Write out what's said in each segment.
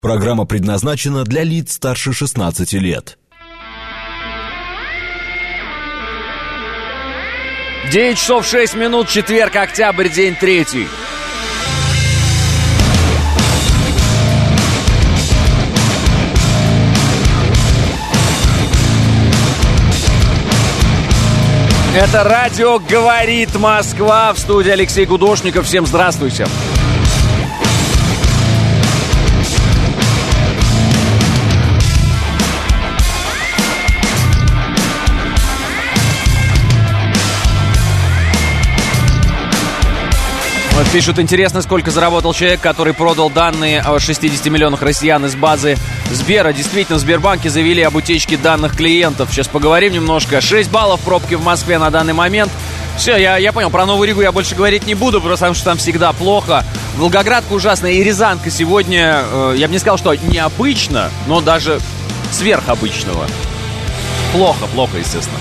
Программа предназначена для лиц старше 16 лет. 9 часов 6 минут, четверг, октябрь, день 3. Это радио «Говорит Москва», в студии Алексей Гудошников. Всем здравствуйте. Вот пишут, интересно, сколько заработал человек, который продал данные о 60 миллионах россиян из базы Сбера. Действительно, в Сбербанке заявили об утечке данных клиентов. Сейчас поговорим немножко. 6 баллов пробки в Москве на данный момент. Все, я понял, про Новую Ригу я больше говорить не буду, потому что там всегда плохо. Волгоградка ужасная и Рязанка сегодня, я бы не сказал, что необычно, но даже сверхобычного. Плохо, естественно.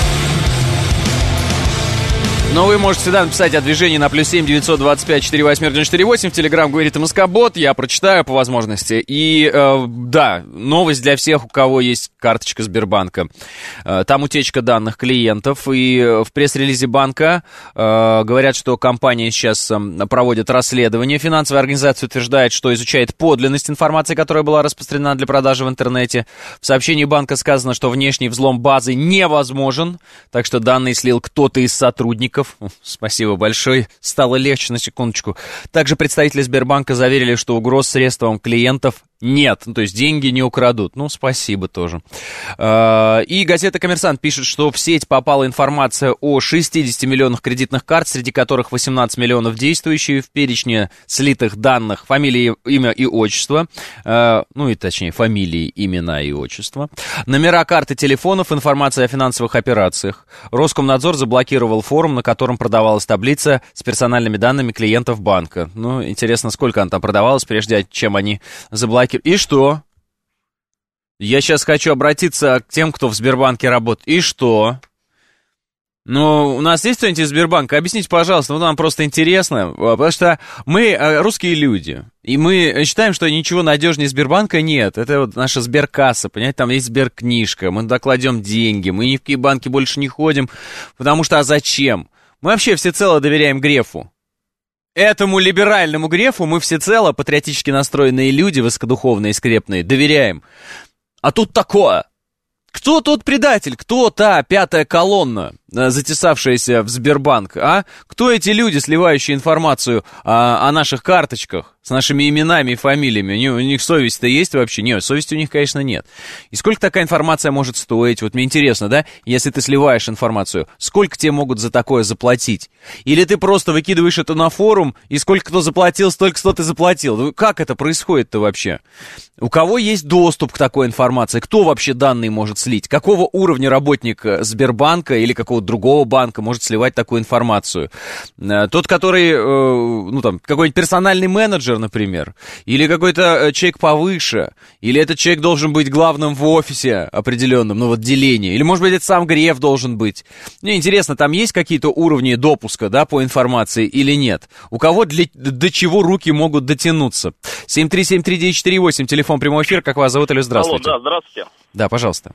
Но вы можете всегда написать о движении на +7 925 48 94 в Телеграм «Говорит МСК-бот». Я прочитаю по возможности. И да, новость для всех, у кого есть карточка Сбербанка. Там утечка данных клиентов. И в пресс-релизе банка говорят, что компания сейчас проводит расследование. Финансовая организация утверждает, что изучает подлинность информации, которая была распространена для продажи в интернете. В сообщении банка сказано, что внешний взлом базы невозможен. Так что данные слил кто-то из сотрудников. Спасибо большое. Стало легче на секундочку. Также представители Сбербанка заверили, что угроз средствам клиентов нет. То есть деньги не украдут. Спасибо тоже. И газета «Коммерсант» пишет, что в сеть попала информация о 60 миллионах кредитных карт, среди которых 18 миллионов действующие. В перечне слитых данных фамилии, имя и отчество. Точнее, фамилии, имена и отчество. Номера карт и телефонов, информация о финансовых операциях. Роскомнадзор заблокировал форум, на котором продавалась таблица с персональными данными клиентов банка. Интересно, сколько она там продавалась, прежде чем они заблокировали. И что? Я сейчас хочу обратиться к тем, кто в Сбербанке работает. И что? У нас есть кто-нибудь из Сбербанка? Объясните, пожалуйста, нам просто интересно, потому что мы русские люди, и мы считаем, что ничего надежнее Сбербанка нет. Это вот наша Сберкасса, понимаете, там есть Сберкнижка, мы туда кладем деньги, мы ни в какие банки больше не ходим, потому что, а зачем? Мы вообще всецело доверяем Грефу. Этому либеральному Грефу мы всецело, патриотически настроенные люди, высокодуховные, скрепные, доверяем. А тут такое. Кто тот предатель? Кто та пятая колонна, затесавшаяся в Сбербанк, а? Кто эти люди, сливающие информацию о наших карточках с нашими именами и фамилиями? У них совесть-то есть вообще? Нет, совести у них, конечно, нет. И сколько такая информация может стоить? Вот мне интересно, да, если ты сливаешь информацию, сколько тебе могут за такое заплатить? Или ты просто выкидываешь это на форум, и сколько кто заплатил, столько кто ты заплатил? Как это происходит-то вообще? У кого есть доступ к такой информации? Кто вообще данные может слить? Какого уровня работник Сбербанка или какого-то другого банка может сливать такую информацию? Тот, который, какой-нибудь персональный менеджер, например, или какой-то человек повыше, или этот человек должен быть главным в офисе определенном, в отделении, или, может быть, это сам Греф должен быть. Мне интересно, там есть какие-то уровни допуска, да, по информации или нет? У кого до чего руки могут дотянуться? 7373948, телефон прямой эфир, как вас зовут, или здравствуйте? Алло, да, здравствуйте. Да, пожалуйста.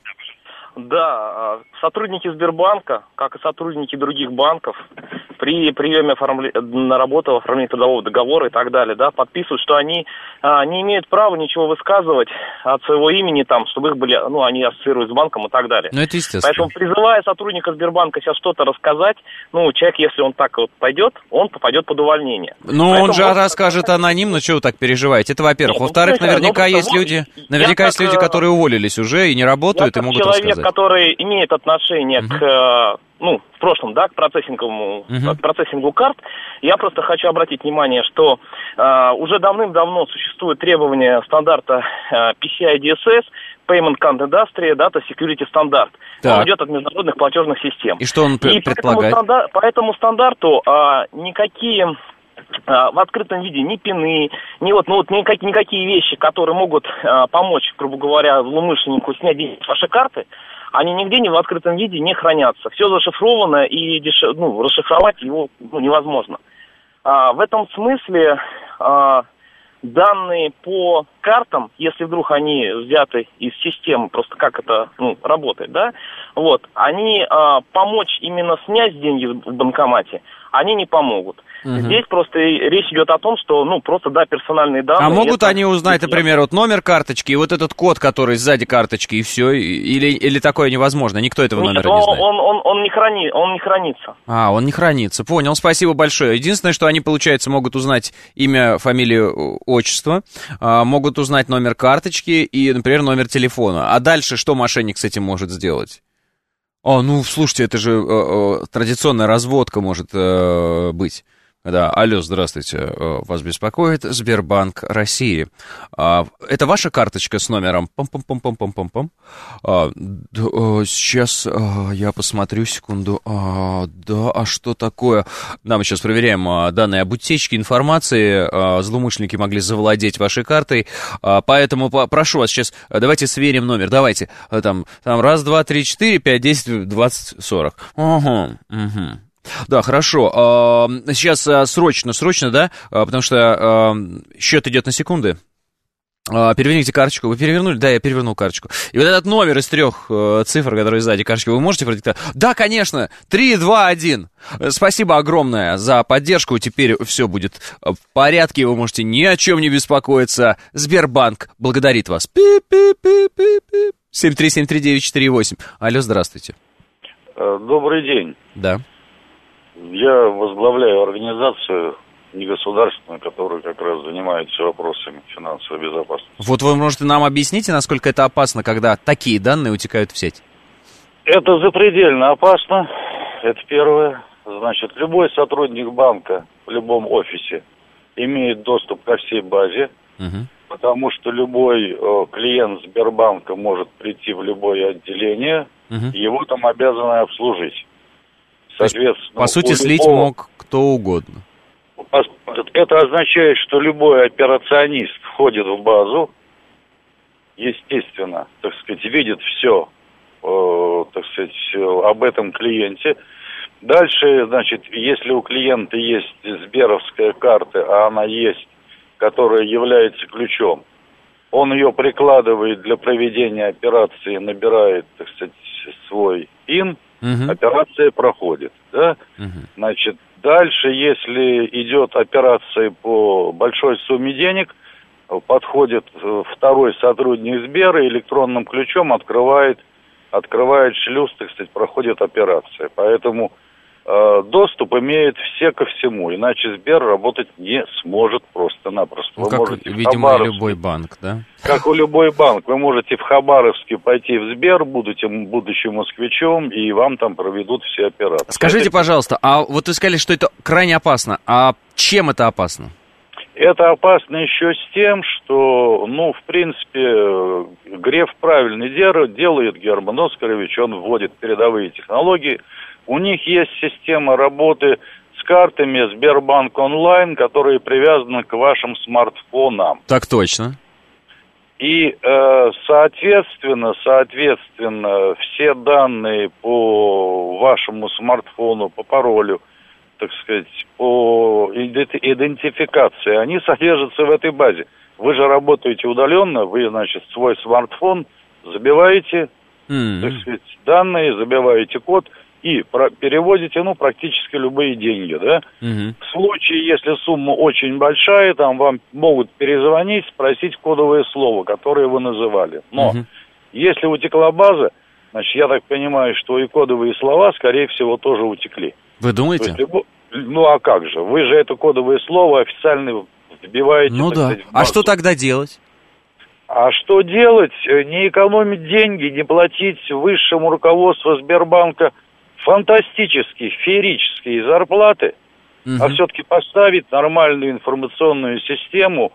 Да, сотрудники Сбербанка, как и сотрудники других банков, при приеме на работу, оформлении трудового договора и так далее, да, подписывают, что они не имеют права ничего высказывать от своего имени, чтобы их были, они ассоциируют с банком и так далее. Это естественно. Поэтому, призывая сотрудника Сбербанка сейчас что-то рассказать, человек, если он так вот пойдет, он попадет под увольнение. Он же расскажет анонимно, чего вы так переживаете? Это, во-первых. Во-вторых, наверняка есть люди, которые уволились уже и не работают, и могут рассказать. Который имеет отношение к, в прошлом, да, к процессингу карт, я просто хочу обратить внимание, что уже давным-давно существует требование стандарта PCI DSS, Payment Card Industry, Data Security стандарт. Он идет от международных платежных систем. И что он предполагает? По этому стандарту никакие в открытом виде ни пины, никакие вещи, которые могут помочь, грубо говоря, злоумышленнику снять деньги с вашей карты, они нигде в открытом виде не хранятся. Все зашифровано, и расшифровать его невозможно. В этом смысле данные по картам, если вдруг они взяты из системы, просто как это работает, да, вот, они помочь именно снять деньги в банкомате, они не помогут. Здесь просто речь идет о том, что, просто, персональные данные... А могут они узнать, например, вот номер карточки и вот этот код, который сзади карточки, и все? Или такое невозможно? Никто этого номера не знает? Он не хранится. Он не хранится. Понял, спасибо большое. Единственное, что они, получается, могут узнать имя, фамилию, отчество, могут узнать номер карточки и, например, номер телефона. А дальше что мошенник с этим может сделать? Слушайте, это же традиционная разводка может быть. Да, алло, здравствуйте, вас беспокоит Сбербанк России. Это ваша карточка с номером? Пам-пам-пам-пам-пам-пам. Сейчас я посмотрю, секунду. Да, а что такое? Да, мы сейчас проверяем данные об утечке информации. Злоумышленники могли завладеть вашей картой. Поэтому прошу вас сейчас, давайте сверим номер. Давайте, там 1, 2, 3, 4, 5, 10, 20, 40. Угу. Да, хорошо. Сейчас срочно, да? Потому что счет идет на секунды. Переверните карточку. Вы перевернули? Да, я перевернул карточку. И вот этот номер из 3 цифр, который сзади карточки, вы можете продиктовать? Да, конечно. 3, 2, 1. Спасибо огромное за поддержку. Теперь все будет в порядке. Вы можете ни о чем не беспокоиться. Сбербанк благодарит вас. Пип-пип-пип-пип-пип. 7373948. Алло, здравствуйте. Добрый день. Да. Я возглавляю организацию негосударственную, которая как раз занимается вопросами финансовой безопасности. Вот вы можете нам объяснить, насколько это опасно, когда такие данные утекают в сеть? Это запредельно опасно, это первое. Значит, любой сотрудник банка в любом офисе имеет доступ ко всей базе, потому что любой клиент Сбербанка может прийти в любое отделение, и его там обязаны обслужить. Соответственно, по сути, слить мог кто угодно. Это означает, что любой операционист входит в базу, естественно, так сказать, видит все, так сказать, об этом клиенте. Дальше, значит, если у клиента есть сберовская карта, а она есть, которая является ключом, он ее прикладывает для проведения операции, набирает, так сказать, свой ПИН, операция проходит, да? Значит, дальше, если идет операция по большой сумме денег, подходит второй сотрудник Сбера, электронным ключом открывает шлюз, так сказать, проходит операция. Поэтому доступ имеют все ко всему, иначе Сбер работать не сможет просто-напросто. Вы как, видимо, и любой банк, да? Как у любой банк. Вы можете в Хабаровске пойти в Сбер, будучи москвичом, и вам там проведут все операции. Скажите, пожалуйста, а вот вы сказали, что это крайне опасно. А чем это опасно? Это опасно еще с тем, что, в принципе, Греф правильно делает, Герман Оскарович, он вводит передовые технологии. У них есть система работы с картами Сбербанк онлайн, которые привязаны к вашим смартфонам. Так точно. И, соответственно, все данные по вашему смартфону, по паролю, так сказать, по идентификации, они содержатся в этой базе. Вы же работаете удаленно, вы, значит, свой смартфон забиваете, так сказать, данные, забиваете код и переводите, практически любые деньги, да? В случае, если сумма очень большая, там вам могут перезвонить, спросить кодовое слово, которое вы называли. Но если утекла база, значит, я так понимаю, что и кодовые слова, скорее всего, тоже утекли. Вы думаете? А как же? Вы же это кодовое слово официально вбиваете. Ну да. А что тогда делать? А что делать? Не экономить деньги, не платить высшему руководству Сбербанка фантастические, феерические зарплаты, а все-таки поставить нормальную информационную систему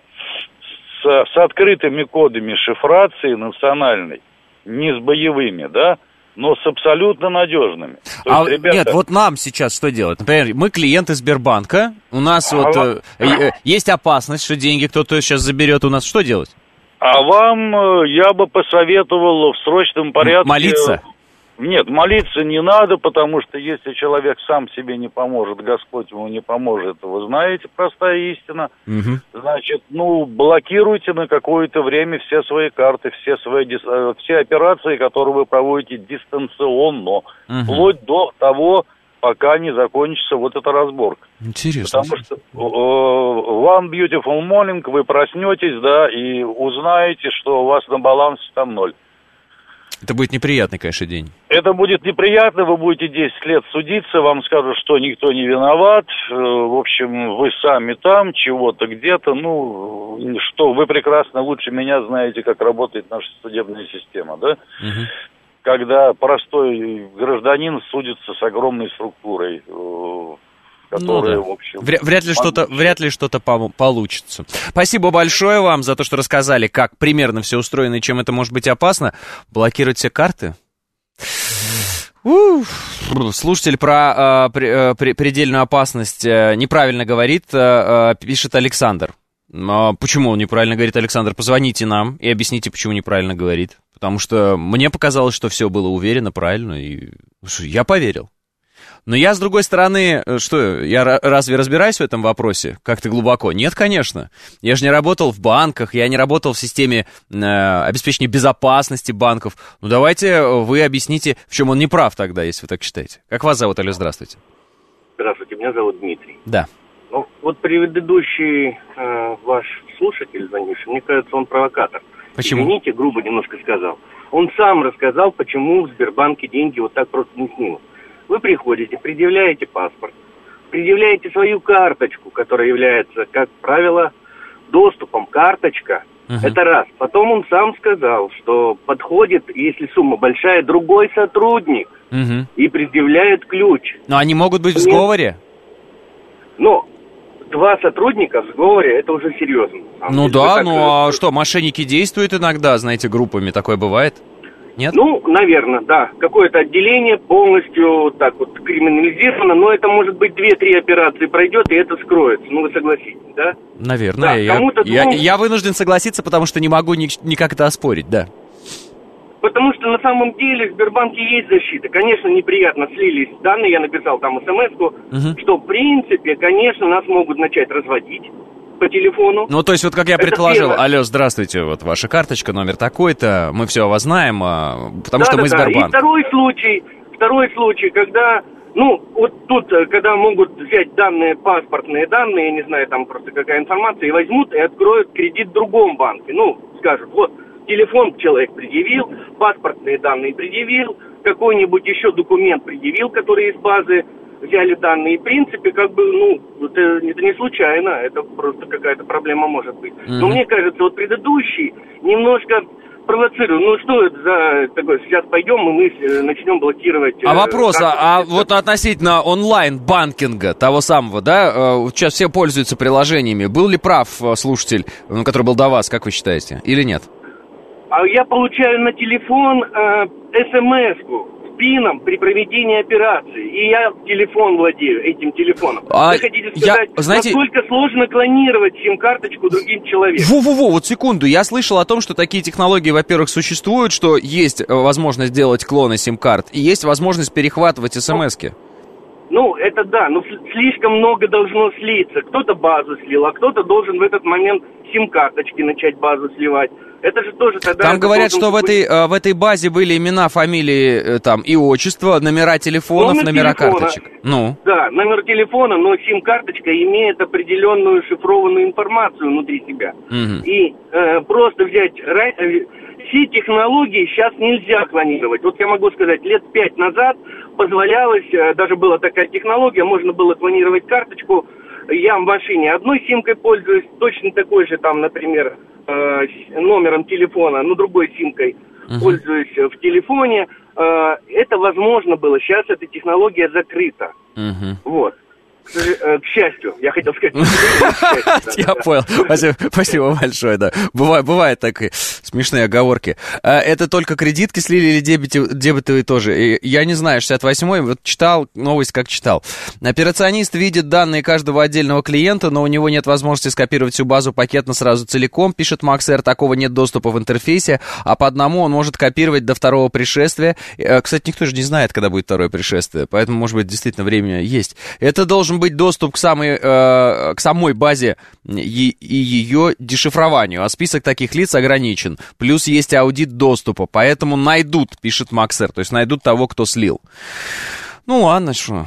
с открытыми кодами шифрации национальной, не с боевыми, да, но с абсолютно надежными. Ребята... Нет, вот нам сейчас что делать? Например, мы клиенты Сбербанка, у нас есть опасность, что деньги кто-то сейчас заберет у нас. Что делать? А вам я бы посоветовал в срочном порядке... Молиться? Нет, молиться не надо, потому что если человек сам себе не поможет, Господь ему не поможет, вы знаете, простая истина. Значит, блокируйте на какое-то время все свои карты, все операции, которые вы проводите дистанционно, вплоть до того, пока не закончится вот эта разборка. Интересно. Потому что one beautiful morning вы проснетесь, да, и узнаете, что у вас на балансе там 0. Это будет неприятный, конечно, день. Это будет неприятно, вы будете 10 лет судиться, вам скажут, что никто не виноват, в общем, вы сами там, чего-то где-то, что вы прекрасно лучше меня знаете, как работает наша судебная система, да? Когда простой гражданин судится с огромной структурой, которая, в общем... Вряд ли что-то получится. Спасибо большое вам за то, что рассказали, как примерно все устроено и чем это может быть опасно. Блокировать все карты? Слушатель про предельную опасность неправильно говорит, пишет Александр. Почему он неправильно говорит, Александр? Позвоните нам и объясните, почему неправильно говорит. Потому что мне показалось, что все было уверенно, правильно, и я поверил. Но я, с другой стороны, я разве разбираюсь в этом вопросе как-то глубоко? Нет, конечно. Я же не работал в банках, я не работал в системе обеспечения безопасности банков. Давайте вы объясните, в чем он не прав тогда, если вы так считаете. Как вас зовут, алло, здравствуйте. Здравствуйте, меня зовут Дмитрий. Да. Вот предыдущий ваш слушатель, звонивший, мне кажется, он провокатор. Почему? Извините, грубо немножко сказал. Он сам рассказал, почему в Сбербанке деньги вот так просто не снимут. Вы приходите, предъявляете паспорт, предъявляете свою карточку, которая является, как правило, доступом. Карточка. Это раз. Потом он сам сказал, что подходит, если сумма большая, другой сотрудник и предъявляет ключ. Но они могут быть в сговоре? Но 2 сотрудника в сговоре, это уже серьезно. А что, мошенники действуют иногда, знаете, группами, такое бывает? Нет? Наверное, да. Какое-то отделение полностью так вот криминализировано, но это может быть 2-3 операции пройдет, и это скроется. Вы согласитесь, да? Наверное. Да, я вынужден согласиться, потому что не могу никак это оспорить, да. Потому что на самом деле в Сбербанке есть защита. Конечно, неприятно слились данные, я написал там смс-ку, что в принципе, конечно, нас могут начать разводить по телефону. То есть, вот как я предположил, первое. алло, здравствуйте, вот ваша карточка, номер такой-то, мы все о вас знаем, потому что мы Сбербанк. И второй случай, когда, когда могут взять данные, паспортные данные, я не знаю, там просто какая информация, и возьмут и откроют кредит в другом банке. Скажут, телефон человек предъявил, паспортные данные предъявил, какой-нибудь еще документ предъявил, который из базы взяли данные. И, в принципе, это не случайно, это просто какая-то проблема может быть. Но мне кажется, предыдущий немножко провоцирует. Что это за такое? Сейчас пойдем, и мы начнем блокировать... вопрос, относительно онлайн-банкинга, того самого, да? Сейчас все пользуются приложениями. Был ли прав слушатель, который был до вас, как вы считаете, или нет? Я получаю на телефон смс-ку с пином при проведении операции. И я телефон владею, этим телефоном. Вы хотите сказать, насколько сложно клонировать сим-карточку другим человеком? Вот секунду. Я слышал о том, что такие технологии, во-первых, существуют, что есть возможность делать клоны сим-карт, и есть возможность перехватывать смс-ки. Это да, но слишком много должно слиться. Кто-то базу слил, а кто-то должен в этот момент сим-карточки начать базу сливать. Это же тоже тогда... Там говорят, что в этой базе были имена, фамилии и отчество, номера телефонов, номера карточек. Да, номер телефона, но сим-карточка имеет определенную шифрованную информацию внутри себя. И просто взять... Все технологии сейчас нельзя клонировать. Я могу сказать, лет 5 назад позволялось, даже была такая технология, можно было клонировать карточку. Я в машине одной симкой пользуюсь, точно такой же например, номером телефона, другой симкой пользуюсь в телефоне. Это возможно было. Сейчас эта технология закрыта. К счастью, я хотел сказать. К счастью, Я понял. Спасибо большое, да. Бывают такие смешные оговорки. Это только кредитки слили или дебетовые тоже? Я не знаю, 68-й, вот читал новость, как читал. Операционист видит данные каждого отдельного клиента, но у него нет возможности скопировать всю базу пакетно сразу целиком, пишет Макс Р. Такого нет доступа в интерфейсе, а по одному он может копировать до второго пришествия. Кстати, никто же не знает, когда будет второе пришествие, поэтому, может быть, действительно время есть. Это должен быть доступ к самой базе и ее дешифрованию, а список таких лиц ограничен. Плюс есть аудит доступа, поэтому найдут, пишет Макс Р. То есть найдут того, кто слил. Ну ладно, что...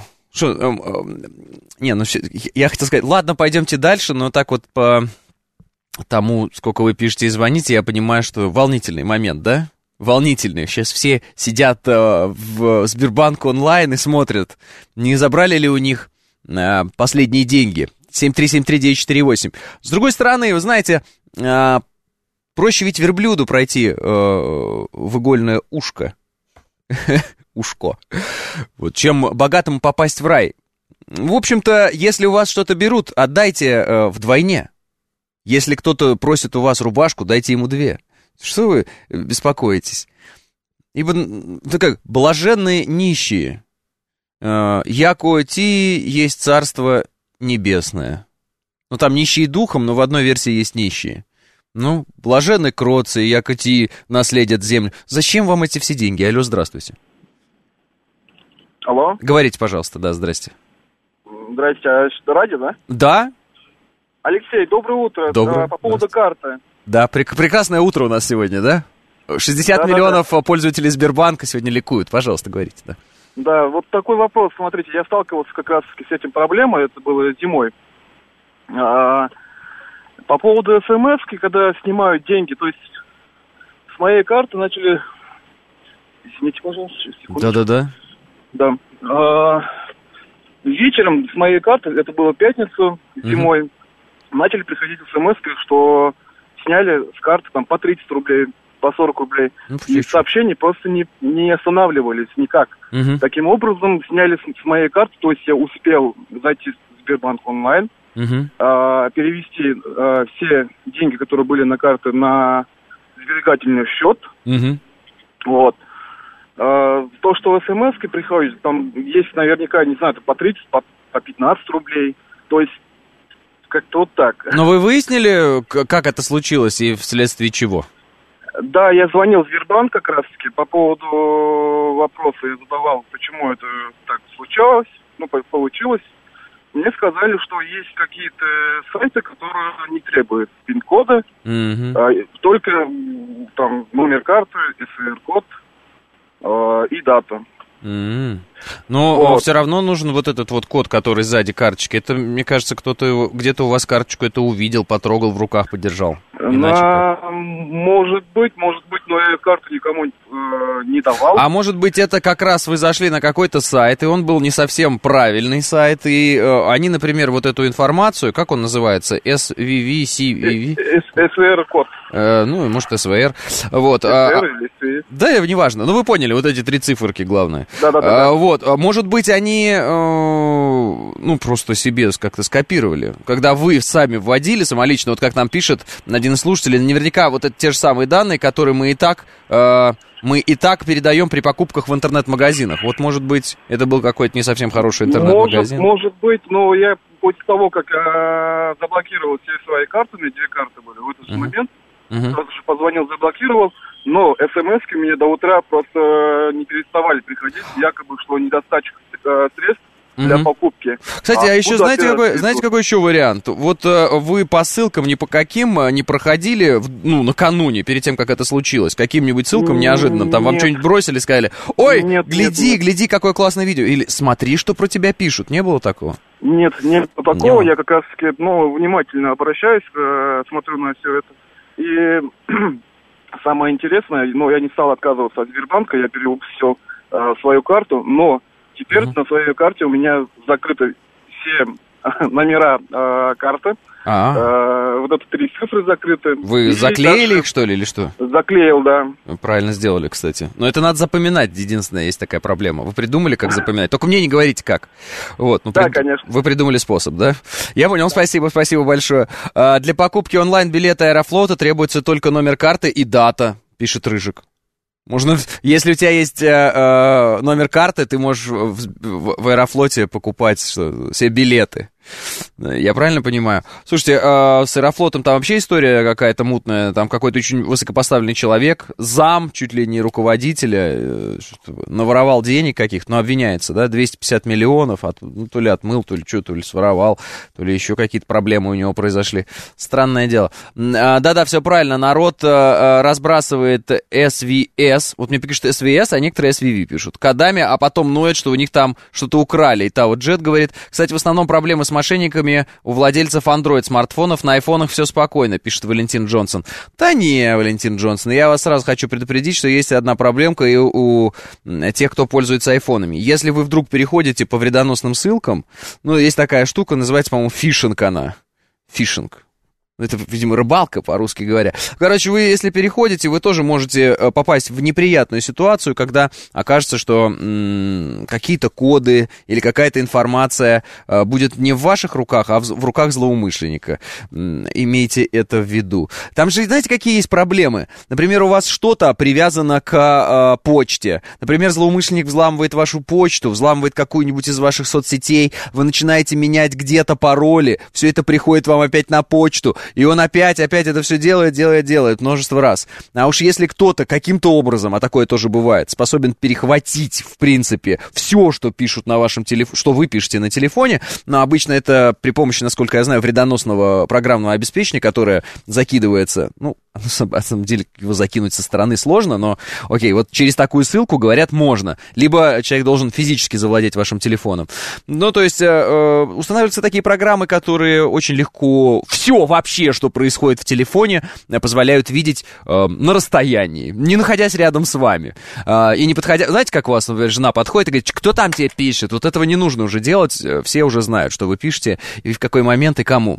я хотел сказать, ладно, пойдемте дальше, но так вот по тому, сколько вы пишете и звоните, я понимаю, что волнительный момент, да? Волнительный. Сейчас все сидят в Сбербанк онлайн и смотрят, не забрали ли у них последние деньги. 7373948. С другой стороны, вы знаете, проще ведь верблюду пройти в игольное ушко. Ушко. Вот, чем богатому попасть в рай. В общем-то, если у вас что-то берут, отдайте вдвойне. Если кто-то просит у вас рубашку, дайте ему 2. Что вы беспокоитесь? Ибо, ну как, блаженные нищие. Яко ти есть царство небесное. Ну, там нищие духом, но в одной версии есть нищие. Ну, блаженны кроцы, яко ти наследят землю. Зачем вам эти все деньги? Алло, здравствуйте. Алло. Говорите, пожалуйста, да, здрасте. Здрасте, а что, радио, да? Да. Алексей, доброе утро. Доброе. По поводу карты. Да, прекрасное утро у нас сегодня, да? 60 да, миллионов пользователей Сбербанка сегодня ликуют. Пожалуйста, говорите, да. Да, вот такой вопрос. Смотрите, я сталкивался как раз с этим проблемой, это было зимой. По поводу СМС, когда снимают деньги, то есть с моей карты начали... Извините, пожалуйста, секунду. Да-да-да. Да. Вечером с моей карты, это было в пятницу, зимой, начали приходить СМС, что сняли с карты там по 30 рублей, по 40 рублей. И сообщения просто не останавливались никак. Таким образом, сняли с моей карты, то есть я успел зайти в Сбербанк онлайн, перевести все деньги, которые были на карте, на сберегательный счет. Вот. То, что смс-ки приходят, там есть наверняка, не знаю, по 30, по 15 рублей. То есть, как-то вот так. Но вы выяснили, как это случилось и вследствие чего? Да, я звонил в Сбербанк как раз-таки по поводу вопроса. Я задавал, почему это так случалось, получилось. Мне сказали, что есть какие-то сайты, которые не требуют пин-кода, только там номер карты, СВР-код и дата. Но вот. Все равно нужен вот этот вот код, который сзади карточки. Это, мне кажется, кто-то где-то у вас карточку это увидел, потрогал, в руках подержал. Может быть, но я карту никому не давал. А может быть, это как раз вы зашли на какой-то сайт, и он был не совсем правильный сайт, и они, например, вот эту информацию, как он называется, SVV, CVV? SVR-код. Ну, может, СВР. Вот. или да, неважно. Ну, вы поняли, вот эти 3 циферки главное. Да. Вот. Может быть, они, просто себе как-то скопировали. Когда вы сами вводили самолично, вот как нам пишет один из слушателей, наверняка вот это те же самые данные, которые мы и так передаем при покупках в интернет-магазинах. Вот, может быть, это был какой-то не совсем хороший интернет-магазин. Может быть, но я после того, как заблокировал все свои карты, у меня 2 карты были в этот момент, сразу же позвонил, заблокировал, но смс-ки мне до утра просто не переставали приходить, якобы, что недостаточно средств для покупки. Кстати, а еще знаете, какой еще вариант? Вот вы по ссылкам ни по каким не проходили, накануне, перед тем, как это случилось, каким-нибудь ссылкам неожиданным, там вам что-нибудь бросили, сказали, ой, гляди, какое классное видео, или смотри, что про тебя пишут, не было такого? Нет такого, я как раз-таки, внимательно обращаюсь, смотрю на все это, и самое интересное, я не стал отказываться от Сбербанка, я перевыпустил свою карту, но теперь на своей карте у меня закрыты все номера карты. Вот это 3 цифры закрыты. Вы заклеили их, что ли, или что? Заклеил, да. Правильно сделали, кстати. Но это надо запоминать, единственная есть такая проблема. Вы придумали, как запоминать? Только мне не говорите, как. Вот, ну, да, конечно. Вы придумали способ, да? Я понял, спасибо большое. Для покупки онлайн-билета Аэрофлота требуется только номер карты и дата, пишет Рыжик. Можно, если у тебя есть номер карты, ты можешь в Аэрофлоте покупать себе билеты. Я правильно понимаю? Слушайте, с Аэрофлотом там вообще история какая-то мутная. Там какой-то очень высокопоставленный человек, зам, чуть ли не руководителя, наворовал денег каких-то, но обвиняется, да, 250 миллионов, то ли отмыл, то ли что, то ли своровал, то ли еще какие-то проблемы у него произошли. Странное дело. Да-да, все правильно, народ разбрасывает СВС, вот мне пишут СВС, а некоторые СВВ пишут, кодами, а потом ноют, что у них там что-то украли. И та вот Джет говорит, кстати, в основном проблемы с мошенниками у владельцев Android-смартфонов, на айфонах все спокойно, пишет Валентин Джонсон. Да не, Валентин Джонсон, я вас сразу хочу предупредить, что есть одна проблемка и у тех, кто пользуется айфонами. Если вы вдруг переходите по вредоносным ссылкам, ну, есть такая штука, называется, по-моему, фишинг она. Фишинг. Это, видимо, рыбалка, по-русски говоря. Короче, вы, если переходите, вы тоже можете попасть в неприятную ситуацию, когда окажется, что какие-то коды или какая-то информация будет не в ваших руках, а в руках злоумышленника. Имейте это в виду. Там же, знаете, какие есть проблемы? Например, у вас что-то привязано к почте. Например, злоумышленник взламывает вашу почту, взламывает какую-нибудь из ваших соцсетей, вы начинаете менять где-то пароли, все это приходит вам опять на почту, и он опять это все делает множество раз. А уж если кто-то каким-то образом, а такое тоже бывает, способен перехватить, в принципе, все, что пишут на вашем телефоне, что вы пишете на телефоне, но обычно это при помощи, насколько я знаю, вредоносного программного обеспечения, которое закидывается, ну, на самом деле его закинуть со стороны сложно, но окей, вот через такую ссылку, говорят, можно. Либо человек должен физически завладеть вашим телефоном. Ну, то есть устанавливаются такие программы, которые очень легко все вообще, что происходит в телефоне, позволяют видеть на расстоянии, не находясь рядом с вами. И не подходя... Знаете, как у вас, например, жена подходит и говорит, кто там тебе пишет? Вот этого не нужно уже делать, все уже знают, что вы пишете, и в какой момент, и кому.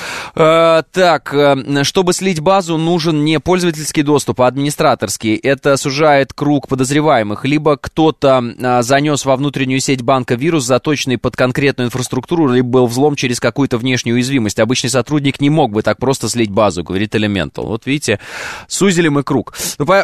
Так, чтобы слить базу, нужен не пользовательский доступ, а администраторский. Это сужает круг подозреваемых. Либо кто-то занес во внутреннюю сеть банка вирус, заточенный под конкретную инфраструктуру, либо был взлом через какую-то внешнюю уязвимость. Обычный сотрудник не мог бы так просто слить базу, говорит Elemental. Вот видите, сузили мы круг.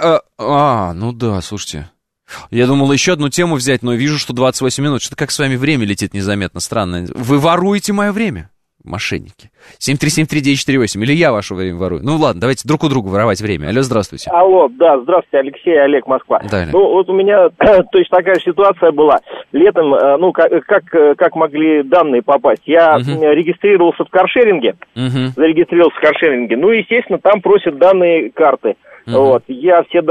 Ну да, слушайте. Я думал еще одну тему взять, но вижу, что 28 минут. Что-то как с вами время летит незаметно, странно. Вы воруете мое время? Мошенники. 7373948. Или я ваше время ворую? Ну ладно, давайте друг у друга воровать время. Алло, здравствуйте. Алло, да, здравствуйте, Алексей, Олег, Москва. Да, Олег. Ну, вот у меня точно такая ситуация была. Летом, ну, как могли данные попасть? Я регистрировался в каршеринге, ну, естественно, там просят данные карты. Вот, я все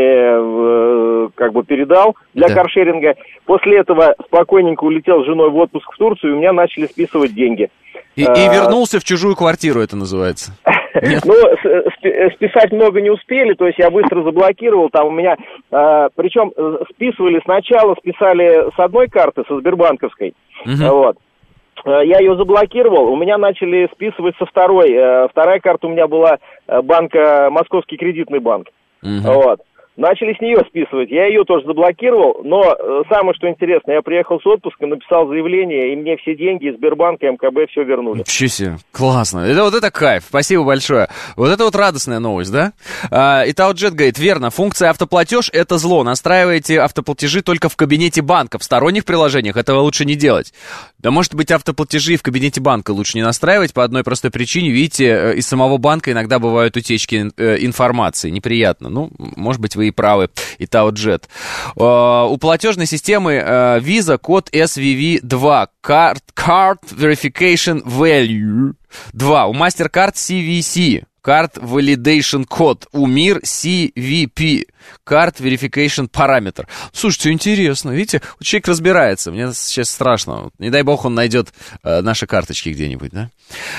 данные как бы передал для каршеринга. После этого спокойненько улетел с женой в отпуск в Турцию, и у меня начали списывать деньги. И вернулся в чужую квартиру, это называется. Ну, списать много не успели, то есть я быстро заблокировал, там у меня, причем сначала списали с одной карты, со Сбербанковской, вот. Я ее заблокировал, у меня начали списывать со второй. Вторая карта у меня была банка, Московский кредитный банк. Вот. Начали с нее списывать, я ее тоже заблокировал, но самое что интересно, я приехал с отпуска, написал заявление, и мне все деньги из Сбербанка, МКБ, все вернули. Ничего себе, классно, это кайф, спасибо большое. Вот это вот радостная новость, да? И Тауджет говорит, верно, функция автоплатеж это зло, настраивайте автоплатежи только в кабинете банка, в сторонних приложениях этого лучше не делать. Да может быть автоплатежи в кабинете банка лучше не настраивать по одной простой причине, видите, из самого банка иногда бывают утечки информации, неприятно, ну, может быть вы и правы, и Тауджет. У платежной системы Visa код SVV2, Card Verification Value 2, у MasterCard CVC, Card Validation Code, у МИР CVP, Card Verification Parameter. Слушайте, интересно, видите, человек разбирается, мне сейчас страшно, не дай бог он найдет наши карточки где-нибудь, да?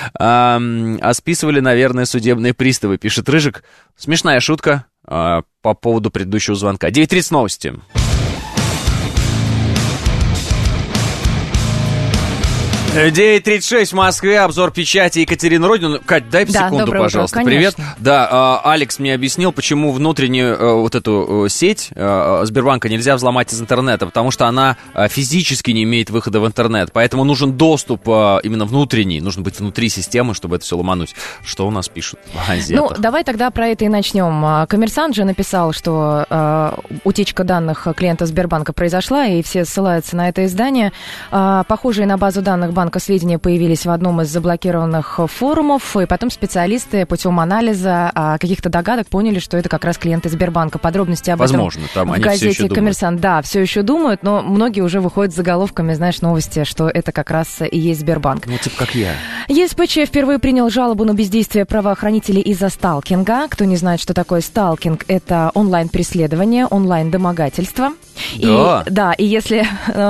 А списывали, наверное, судебные приставы, пишет Рыжик. Смешная шутка по поводу предыдущего звонка. 9:30 новости. 9:36 в Москве, обзор печати Екатерины Родину. Кать, дай секунду, пожалуйста. Утро, привет. Да, Алекс мне объяснил, почему внутреннюю вот эту сеть Сбербанка нельзя взломать из интернета, потому что она физически не имеет выхода в интернет, поэтому нужен доступ именно внутренний, нужно быть внутри системы, чтобы это все ломануть. Что у нас пишут газеты? Ну, давай тогда про это и начнем. Коммерсант же написал, что утечка данных клиента Сбербанка произошла, и все ссылаются на это издание. Похожие на базу данных банка сведения появились в одном из заблокированных форумов, и потом специалисты путем анализа каких-то догадок поняли, что это как раз клиенты Сбербанка. Подробности об этом там в они газете все еще «Коммерсант». Да, все еще думают, но многие уже выходят с заголовками, знаешь, новости, что это как раз и есть Сбербанк. Ну, типа как я. ЕСПЧ впервые принял жалобу на бездействие правоохранителей из-за сталкинга. Кто не знает, что такое сталкинг, это онлайн-преследование, онлайн-домогательство. Да. И если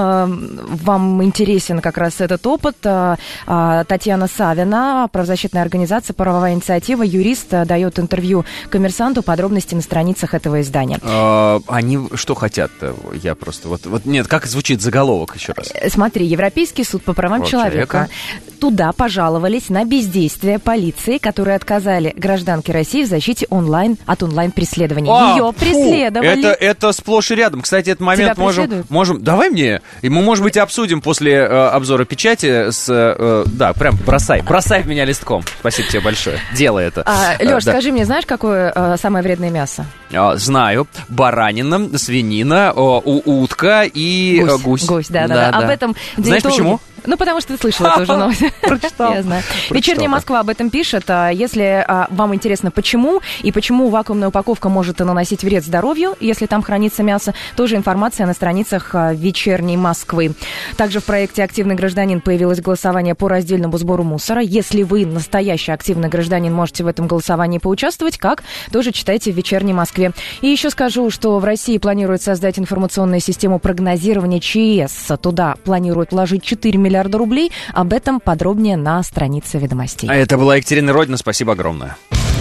вам интересен как раз этот опыт, Татьяна Савина, правозащитная организация «Правовая инициатива», юрист, дает интервью «Коммерсанту», подробности на страницах этого издания. Они что хотят-то? Я просто... Нет, как звучит заголовок еще раз? Смотри, Европейский суд по правам человека. Туда пожаловались на бездействие полиции, которые отказали гражданке России в защите от онлайн-преследования. Ее преследовали. Это сплошь и рядом. Кстати, этот момент можем... Давай мне. И мы, может быть, обсудим после обзора печати да, прям бросай в меня листком. Спасибо тебе большое. Делай это. Лёш, скажи мне, знаешь, какое самое вредное мясо? Знаю. Баранина, свинина, утка и гусь. Гусь, да. Об этом диетологи... Знаешь почему? Ну, потому что ты слышала эту же новость. Прочитал. Я знаю. «Вечерняя Москва» об этом пишет. Если вам интересно, почему, и почему вакуумная упаковка может наносить вред здоровью, если там хранится мясо, тоже информация на страницах «Вечерней Москвы». Также в проекте «Активный гражданин» появилось голосование по раздельному сбору мусора. Если вы настоящий активный гражданин, можете в этом голосовании поучаствовать. Как? Тоже читайте в «Вечерней Москве». И еще скажу, что в России планируют создать информационную систему прогнозирования ЧС. Туда планируют вложить 4 миллиарда рублей. Об этом подробнее на странице «Ведомостей». А это была Екатерина Родина. Спасибо огромное.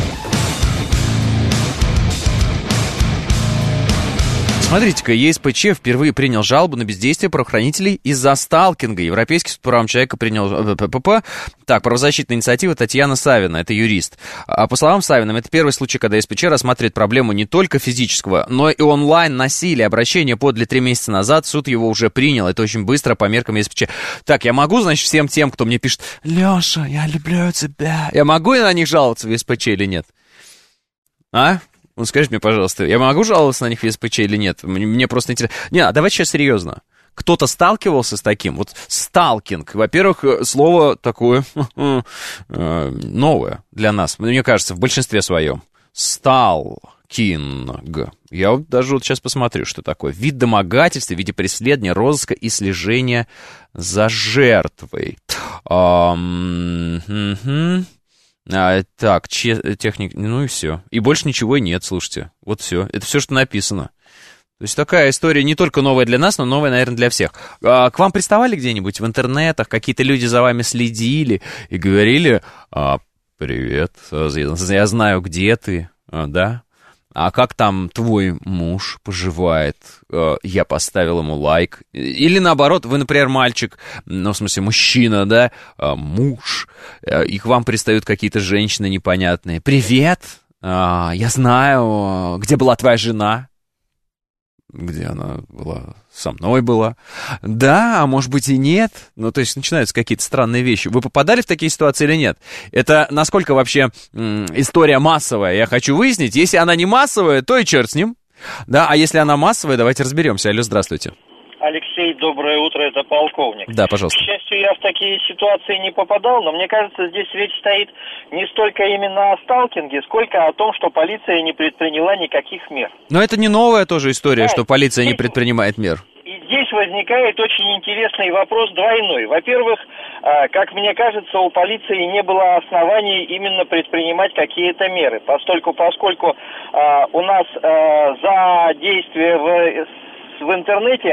Смотрите-ка, ЕСПЧ впервые принял жалобу на бездействие правоохранителей из-за сталкинга. Европейский суд по правам человека принял... Так, правозащитная инициатива Татьяна Савина, это юрист. А по словам Савиным, это первый случай, когда ЕСПЧ рассматривает проблему не только физического, но и онлайн-насилия. Обращение подали 3 месяца назад, суд его уже принял. Это очень быстро по меркам ЕСПЧ. Так, я могу, значит, всем тем, кто мне пишет: «Леша, я люблю тебя». Я могу на них жаловаться в ЕСПЧ или нет? А? Ну, скажите мне, пожалуйста, я могу жаловаться на них в ЕСПЧ или нет? Мне просто интересно. Не, давайте сейчас серьезно. Кто-то сталкивался с таким? Вот сталкинг. Во-первых, слово такое новое для нас. Мне кажется, в большинстве своем. Сталкинг. Я вот даже вот сейчас посмотрю, что такое. Вид домогательства в виде преследования, розыска и слежения за жертвой. Так, техник, ну и все. И больше ничего и нет, слушайте. Вот все. Это все, что написано. То есть такая история не только новая для нас, но новая, наверное, для всех. К вам приставали где-нибудь в интернетах, какие-то люди за вами следили и говорили: «Привет, я знаю, где ты, да? А как там твой муж поживает? Я поставил ему лайк». Или наоборот, вы, например, мальчик, ну, в смысле, мужчина, да, муж, и к вам пристают какие-то женщины непонятные: «Привет, я знаю, где была твоя жена». Где она была? Со мной была. Да, а может быть и нет. Ну, то есть начинаются какие-то странные вещи. Вы попадали в такие ситуации или нет? Это насколько вообще история массовая? Я хочу выяснить. Если она не массовая, то и черт с ним. Да, а если она массовая, давайте разберемся. Алло, здравствуйте. Алексей, доброе утро, это полковник. Да, пожалуйста. К счастью, я в такие ситуации не попадал, но мне кажется, здесь речь стоит не столько именно о сталкинге, сколько о том, что полиция не предприняла никаких мер. Но это не новая тоже история, что полиция не предпринимает мер. И здесь возникает очень интересный вопрос двойной. Во-первых, как мне кажется, у полиции не было оснований именно предпринимать какие-то меры, поскольку у нас за действия в интернете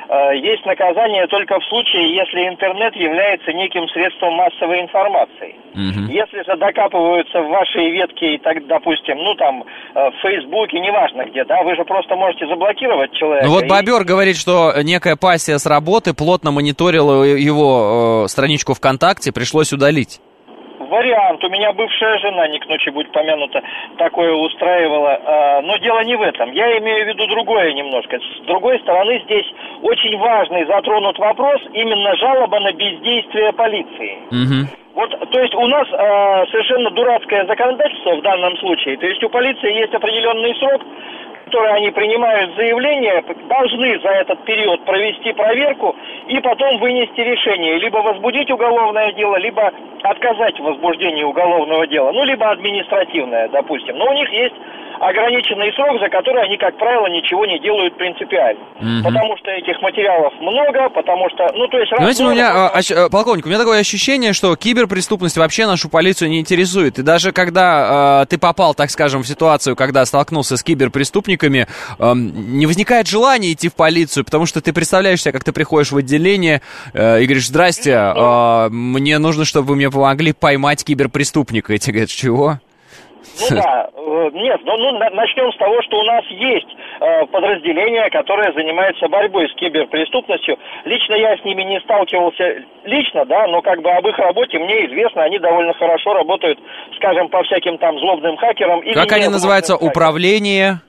есть наказание только в случае, если интернет является неким средством массовой информации. Если же докапываются в ваши ветки, так, допустим, в Фейсбуке, неважно где, да, вы же просто можете заблокировать человека. Ну вот Бобер говорит, что некая пассия с работы плотно мониторила его страничку ВКонтакте, пришлось удалить. Вариант. У меня бывшая жена, не к ночи будь помянута, такое устраивала. Но дело не в этом. Я имею в виду другое немножко. С другой стороны, здесь очень важный затронут вопрос именно жалоба на бездействие полиции. Вот, то есть у нас совершенно дурацкое законодательство в данном случае. То есть у полиции есть определенный срок, которые они принимают заявление, должны за этот период провести проверку и потом вынести решение. Либо возбудить уголовное дело, либо отказать в возбуждении уголовного дела. Ну, либо административное, допустим. Но у них есть ограниченный срок, за который они, как правило, ничего не делают принципиально. Потому что этих материалов много, потому что... Ну, то есть... Знаете, у меня, полковник, у меня такое ощущение, что киберпреступность вообще нашу полицию не интересует. И даже когда ты попал, так скажем, в ситуацию, когда столкнулся с киберпреступниками, не возникает желания идти в полицию, потому что ты представляешь себе, как ты приходишь в отделение и говоришь: здрасте, мне нужно, чтобы вы мне помогли поймать киберпреступника. И тебе говорят: чего? Ну да, нет, начнем с того, что у нас есть подразделение, которое занимается борьбой с киберпреступностью. Лично я с ними не сталкивался лично, да, но как бы об их работе мне известно, они довольно хорошо работают, скажем, по всяким там злобным хакерам. Как они называются? Управление?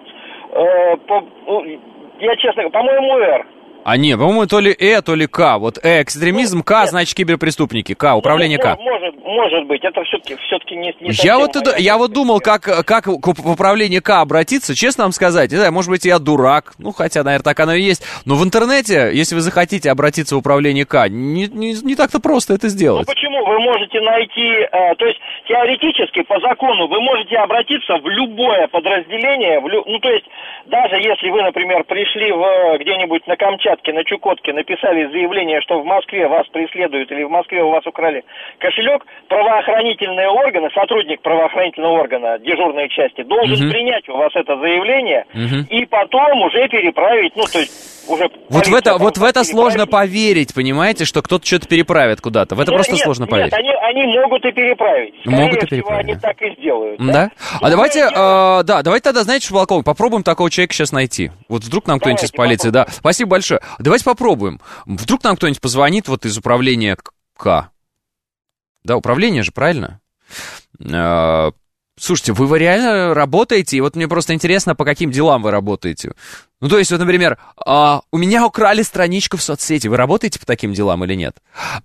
Я честно, по-моему, Р. А не, по-моему, то ли то ли К. Вот экстремизм, К, значит, киберпреступники. К, управление К. Может быть, это все-таки не я вот думал, как к управлению К обратиться, честно вам сказать. Не знаю, может быть, я дурак, ну, хотя, наверное, так оно и есть. Но в интернете, если вы захотите обратиться в управление К, не так-то просто это сделать. Ну, почему? Вы можете найти, то есть, теоретически, по закону, вы можете обратиться в любое подразделение, ну, то есть, даже если вы, например, пришли где-нибудь на Камчатке, на Чукотке, написали заявление, что в Москве вас преследуют или в Москве у вас украли кошелек, правоохранительные органы, сотрудник правоохранительного органа дежурной части должен принять у вас это заявление и потом уже переправить, ну, то есть уже... Вот в это сложно поверить, понимаете, что кто-то что-то переправит куда-то. В это просто сложно поверить. Нет, они могут и переправить. Скорее всего, они так и сделают. Да? А давайте тогда, знаете, что, полковник, попробуем такого человека сейчас найти. Вот вдруг нам кто-нибудь из полиции... Да, спасибо большое. Давайте попробуем. Вдруг нам кто-нибудь позвонит вот из управления К. Да, управление же, правильно? Слушайте, вы реально работаете? И вот мне просто интересно, по каким делам вы работаете. Ну, то есть, вот, например, у меня украли страничку в соцсети. Вы работаете по таким делам или нет?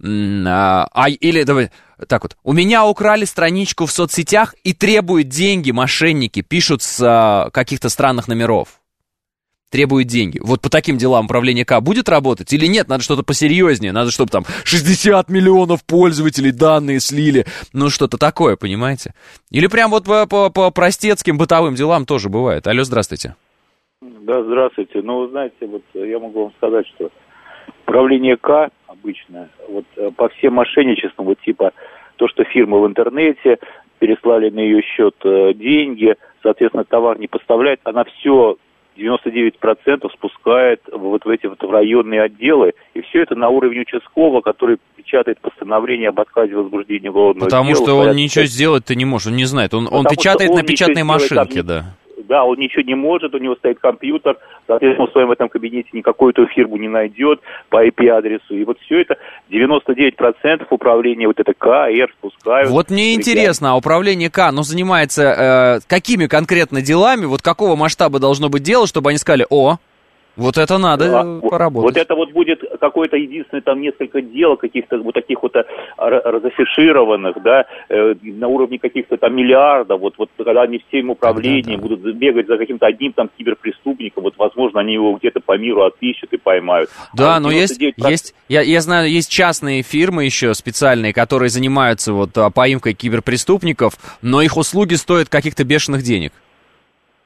Или, давай, так вот. У меня украли страничку в соцсетях и требуют деньги мошенники. Пишут с каких-то странных номеров. Требуют деньги. Вот по таким делам управление К будет работать или нет? Надо что-то посерьезнее. Надо, чтобы там 60 миллионов пользователей данные слили. Ну, что-то такое, понимаете? Или прям вот по простецким бытовым делам тоже бывает. Алло, здравствуйте. Да, здравствуйте. Ну, вы знаете, вот я могу вам сказать, что управление К обычно, вот по всем мошенничествам, вот типа то, что фирмы в интернете переслали на ее счет деньги, соответственно, товар не поставляет, она все... 99% спускает вот в эти вот районные отделы, и все это на уровне участкового, который печатает постановление об отказе возбуждения уголовного дела. Потому что он ничего сделать-то не может, он не знает, он печатает на печатной машинке, да. Да, он ничего не может, у него стоит компьютер, соответственно, в своем этом кабинете никакую эту фирму не найдет по IP-адресу. И вот все это, 99% управления вот это К, Р спускают. Вот мне интересно, а управление К, оно занимается какими конкретно делами, вот какого масштаба должно быть дело, чтобы они сказали: о, вот это надо поработать. Вот это вот будет какое-то единственное, там несколько дел каких-то вот таких вот разафишированных, да, на уровне каких-то там миллиардов, вот когда они всем управлением будут бегать за каким-то одним там киберпреступником, вот, возможно, они его где-то по миру отыщут и поймают. Да, но я знаю, есть частные фирмы еще специальные, которые занимаются вот поимкой киберпреступников, но их услуги стоят каких-то бешеных денег.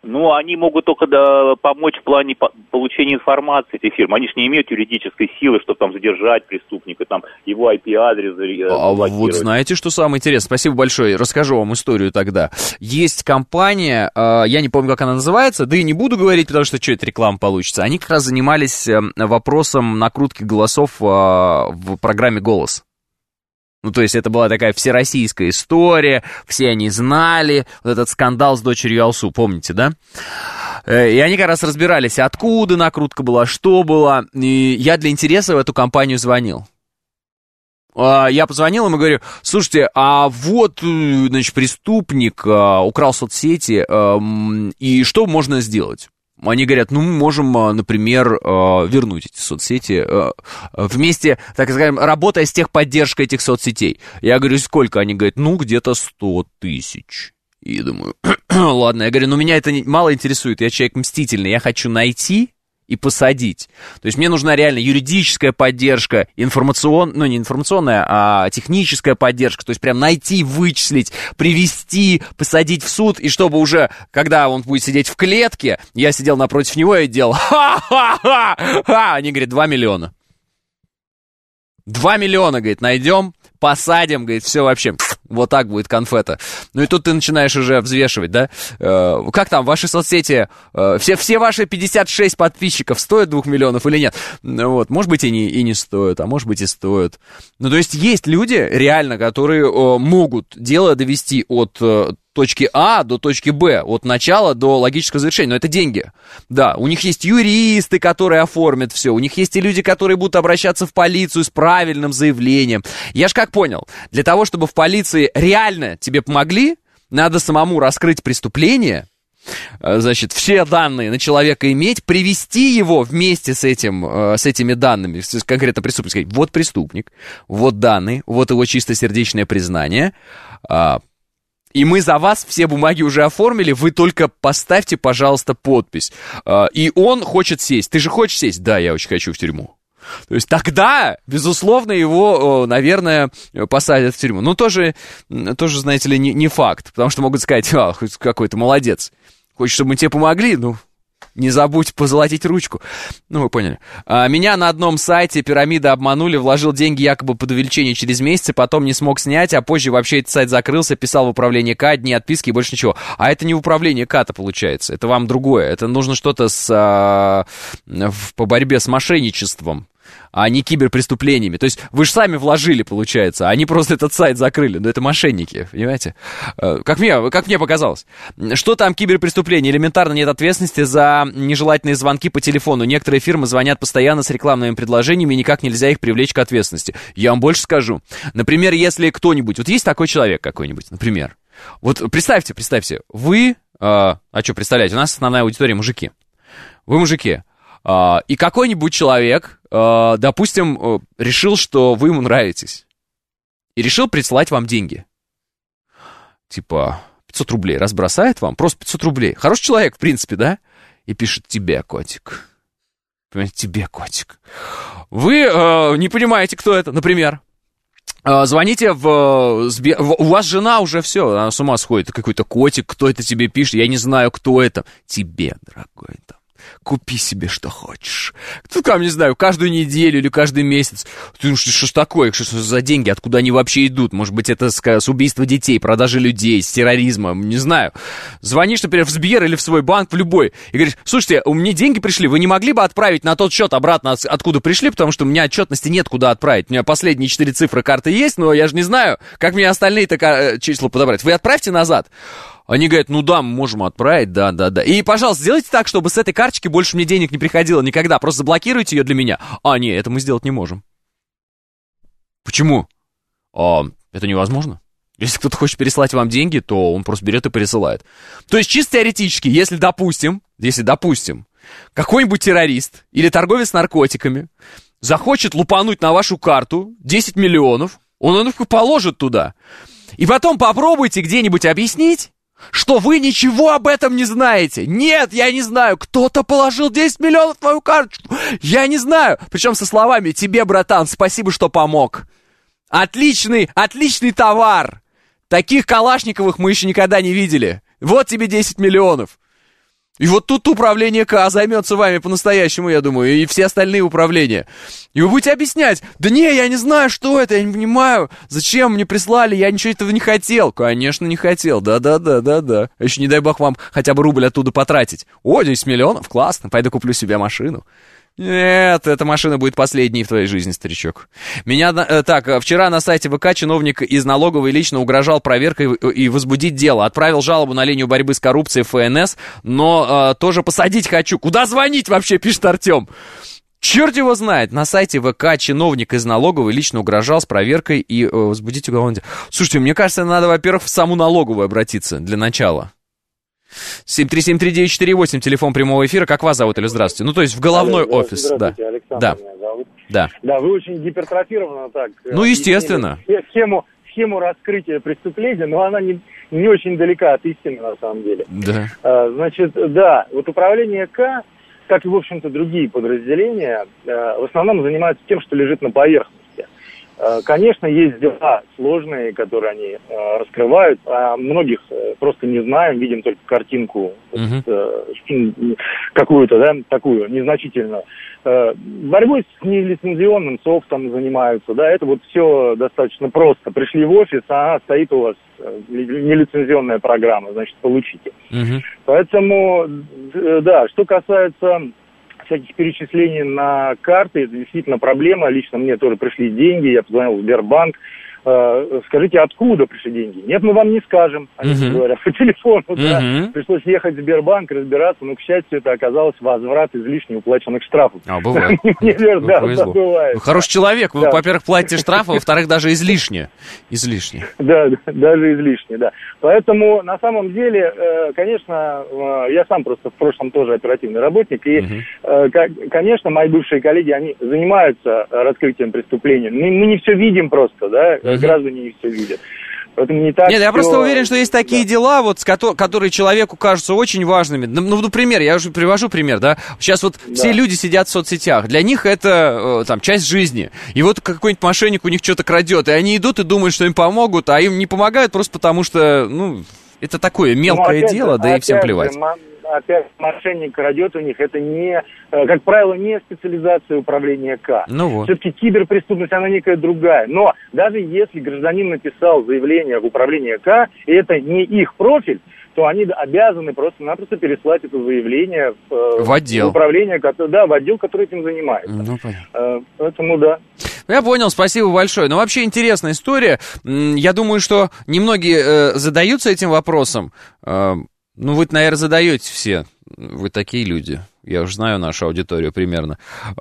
Ну, они могут только помочь в плане получения информации, эти фирмы. Они же не имеют юридической силы, чтобы там задержать преступника, там его IP-адрес заблокировать. Вот знаете, что самое интересное? Спасибо большое. Расскажу вам историю тогда. Есть компания, я не помню, как она называется, да и не буду говорить, потому что это реклама получится. Они как раз занимались вопросом накрутки голосов в программе «Голос». Ну, то есть это была такая всероссийская история, все они знали, вот этот скандал с дочерью Алсу, помните, да? И они как раз разбирались, откуда накрутка была, что было, и я для интереса в эту компанию звонил. Я позвонил им и говорю, слушайте, а вот, значит, преступник украл соцсети, и что можно сделать? Они говорят, ну, мы можем, например, вернуть эти соцсети вместе, так скажем, работая с техподдержкой этих соцсетей. Я говорю, сколько? Они говорят, ну, где-то 100 тысяч. И думаю, ладно. Я говорю, ну, меня это мало интересует, я человек мстительный, я хочу найти и посадить. То есть мне нужна реально юридическая поддержка, не информационная, а техническая поддержка. То есть прям найти, вычислить, привести, посадить в суд, и чтобы уже, когда он будет сидеть в клетке, я сидел напротив него и делал ха-ха-ха-ха. Они говорят, 2 миллиона. 2 миллиона, говорит, найдем, посадим, говорит, все вообще, вот так будет конфета. Ну и тут ты начинаешь уже взвешивать, да? Как там, ваши соцсети, все ваши 56 подписчиков стоят 2 миллионов или нет? Вот, может быть, и не стоят, а может быть, и стоят. Ну, то есть есть люди, реально, которые могут дело довести от точки А до точки Б, от начала до логического завершения, но это деньги. Да, у них есть юристы, которые оформят все, у них есть и люди, которые будут обращаться в полицию с правильным заявлением. Я ж как понял, для того, чтобы в полиции реально тебе помогли, надо самому раскрыть преступление, значит, все данные на человека иметь, привести его вместе с этими данными, конкретно преступник, сказать, вот преступник, вот данные, вот его чистосердечное признание, и мы за вас все бумаги уже оформили, вы только поставьте, пожалуйста, подпись. И он хочет сесть. Ты же хочешь сесть? Да, я очень хочу в тюрьму. То есть тогда, безусловно, его, наверное, посадят в тюрьму. Но тоже, знаете ли, не факт. Потому что могут сказать, какой ты молодец. Хочешь, чтобы мы тебе помогли? Ну, не забудь позолотить ручку. Ну, вы поняли. Меня на одном сайте пирамида обманули, вложил деньги якобы под увеличение через месяц, потом не смог снять, а позже вообще этот сайт закрылся, писал в управление К, дни отписки и больше ничего. А это не в управление К-то получается, это вам другое. Это нужно что-то по борьбе с мошенничеством, а не киберпреступлениями. То есть вы же сами вложили, получается, а они просто этот сайт закрыли. Но это мошенники, понимаете? Как мне показалось. Что там киберпреступления? Элементарно нет ответственности за нежелательные звонки по телефону. Некоторые фирмы звонят постоянно с рекламными предложениями, и никак нельзя их привлечь к ответственности. Я вам больше скажу. Например, если кто-нибудь... Вот есть такой человек какой-нибудь, например. Вот представьте, вы... что представлять? У нас основная аудитория мужики. Вы мужики. И какой-нибудь человек, допустим, решил, что вы ему нравитесь. И решил присылать вам деньги. Типа 500 рублей разбросает вам, просто 500 рублей. Хороший человек, в принципе, да? И пишет: тебе, котик. Понимаете, тебе, котик. Вы не понимаете, кто это, например. Звоните у вас жена уже все, она с ума сходит. Какой-то котик, кто это тебе пишет, я не знаю, кто это. Тебе, дорогой, там. Купи себе, что хочешь. Там, не знаю, каждую неделю или каждый месяц. Ты что ж такое? Что за деньги? Откуда они вообще идут? Может быть, это с убийства детей, продажи людей, с терроризма, не знаю. Звонишь, например, в Сбер или в свой банк, в любой, и говоришь: слушайте, у меня деньги пришли, вы не могли бы отправить на тот счет обратно, откуда пришли, потому что у меня отчетности нет, куда отправить. У меня последние 4 цифры карты есть, но я же не знаю, как мне остальные-то числа подобрать. Вы отправьте назад. Они говорят: ну да, мы можем отправить, да. И, пожалуйста, сделайте так, чтобы с этой карточки больше мне денег не приходило никогда. Просто заблокируйте ее для меня. Не, это мы сделать не можем. Почему? Это невозможно. Если кто-то хочет переслать вам деньги, то он просто берет и пересылает. То есть, чисто теоретически, если, допустим, какой-нибудь террорист или торговец наркотиками захочет лупануть на вашу карту 10 миллионов, он их положит туда. И потом попробуйте где-нибудь объяснить, что вы ничего об этом не знаете. Нет, я не знаю. Кто-то положил 10 миллионов в твою карточку. Я не знаю. Причем со словами: тебе, братан, спасибо, что помог. Отличный товар. Таких Калашниковых мы еще никогда не видели. Вот тебе 10 миллионов. И вот тут управление К займется вами по-настоящему, я думаю, и все остальные управления. И вы будете объяснять: да не, я не знаю, что это, я не понимаю, зачем мне прислали, я ничего этого не хотел. Конечно, не хотел, да. А еще, не дай бог, вам хотя бы рубль оттуда потратить. О, 10 миллионов, классно, пойду куплю себе машину. Нет, эта машина будет последней в твоей жизни, старичок. Вчера на сайте ВК чиновник из налоговой лично угрожал проверкой и возбудить дело. Отправил жалобу на линию борьбы с коррупцией ФНС, но тоже посадить хочу. Куда звонить вообще, пишет Артем. Черт его знает, на сайте ВК чиновник из налоговой лично угрожал с проверкой и возбудить уголовное дело. Слушайте, мне кажется, надо, во-первых, в саму налоговую обратиться для начала. 7373948, телефон прямого эфира. Как вас зовут или здравствуйте? Ну, то есть в головной офис. Здравствуйте, да. Александр меня зовут. Да, вы очень гипертрофированно так... Ну, естественно. Схему раскрытия преступления, но она не очень далека от истины, на самом деле. Да. Значит, да, вот управление К, как и, в общем-то, другие подразделения, в основном занимаются тем, что лежит на поверхности. Конечно, есть дела сложные, которые они раскрывают, а многих просто не знаем, видим только картинку какую-то, да, такую, незначительную. Борьбой с нелицензионным софтом занимаются, да, это вот все достаточно просто. Пришли в офис, стоит у вас нелицензионная программа, значит, получите. Поэтому, да, что касается всяких перечислений на карты, это действительно проблема. Лично мне тоже пришли деньги, я позвонил в Сбербанк. Скажите, откуда пришли деньги? Нет, мы вам не скажем, они говорят по телефону. Да. Пришлось ехать в Сбербанк, разбираться, но, к счастью, это оказалось возврат излишне уплаченных штрафов. Бывает. Да, бывает. Хороший человек, вы, во-первых, платите штрафы, во-вторых, даже излишне. Да, даже излишне, да. Поэтому, на самом деле, конечно, я сам просто в прошлом тоже оперативный работник, и, конечно, мои бывшие коллеги, они занимаются раскрытием преступлений. Мы не все видим просто, да, граждане не все видят. Поэтому не так. Нет, я просто уверен, что есть такие дела, вот, которые человеку кажутся очень важными. Ну, например, я уже привожу пример, да. Сейчас вот все люди сидят в соцсетях. Для них это там часть жизни. И вот какой-нибудь мошенник у них что-то крадет, и они идут и думают, что им помогут, а им не помогают просто потому что, это такое мелкое дело, да и всем плевать. Опять мошенник крадет у них, это не, как правило, не специализация управления К. Все-таки киберпреступность, она некая другая. Но даже если гражданин написал заявление в управление К, и это не их профиль, то они обязаны просто-напросто переслать это заявление в отдел. В управление, в отдел, который этим занимается. Понятно. Поэтому да. Я понял, спасибо большое. Но вообще интересная история. Я думаю, что немногие задаются этим вопросом. Вы, наверное, задаете все. Вы такие люди. Я уже знаю нашу аудиторию примерно.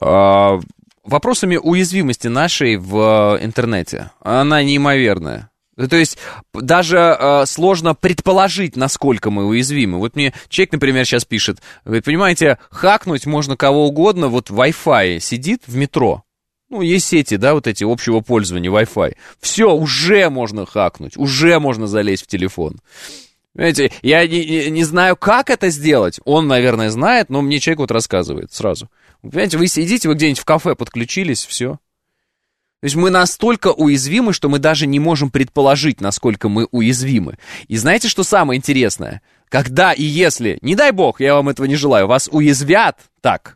Вопросами уязвимости нашей в интернете. Она неимоверная. То есть даже сложно предположить, насколько мы уязвимы. Вот мне человек, например, сейчас пишет, говорит, понимаете, хакнуть можно кого угодно, вот в Wi-Fi сидит в метро. Есть сети, да, вот эти общего пользования Wi-Fi. Все, уже можно хакнуть, уже можно залезть в телефон. Понимаете, я не знаю, как это сделать. Он, наверное, знает, но мне человек вот рассказывает сразу. Понимаете, вы сидите, вы где-нибудь в кафе подключились, все. То есть мы настолько уязвимы, что мы даже не можем предположить, насколько мы уязвимы. И знаете, что самое интересное? Когда и если, не дай бог, я вам этого не желаю, вас уязвят так,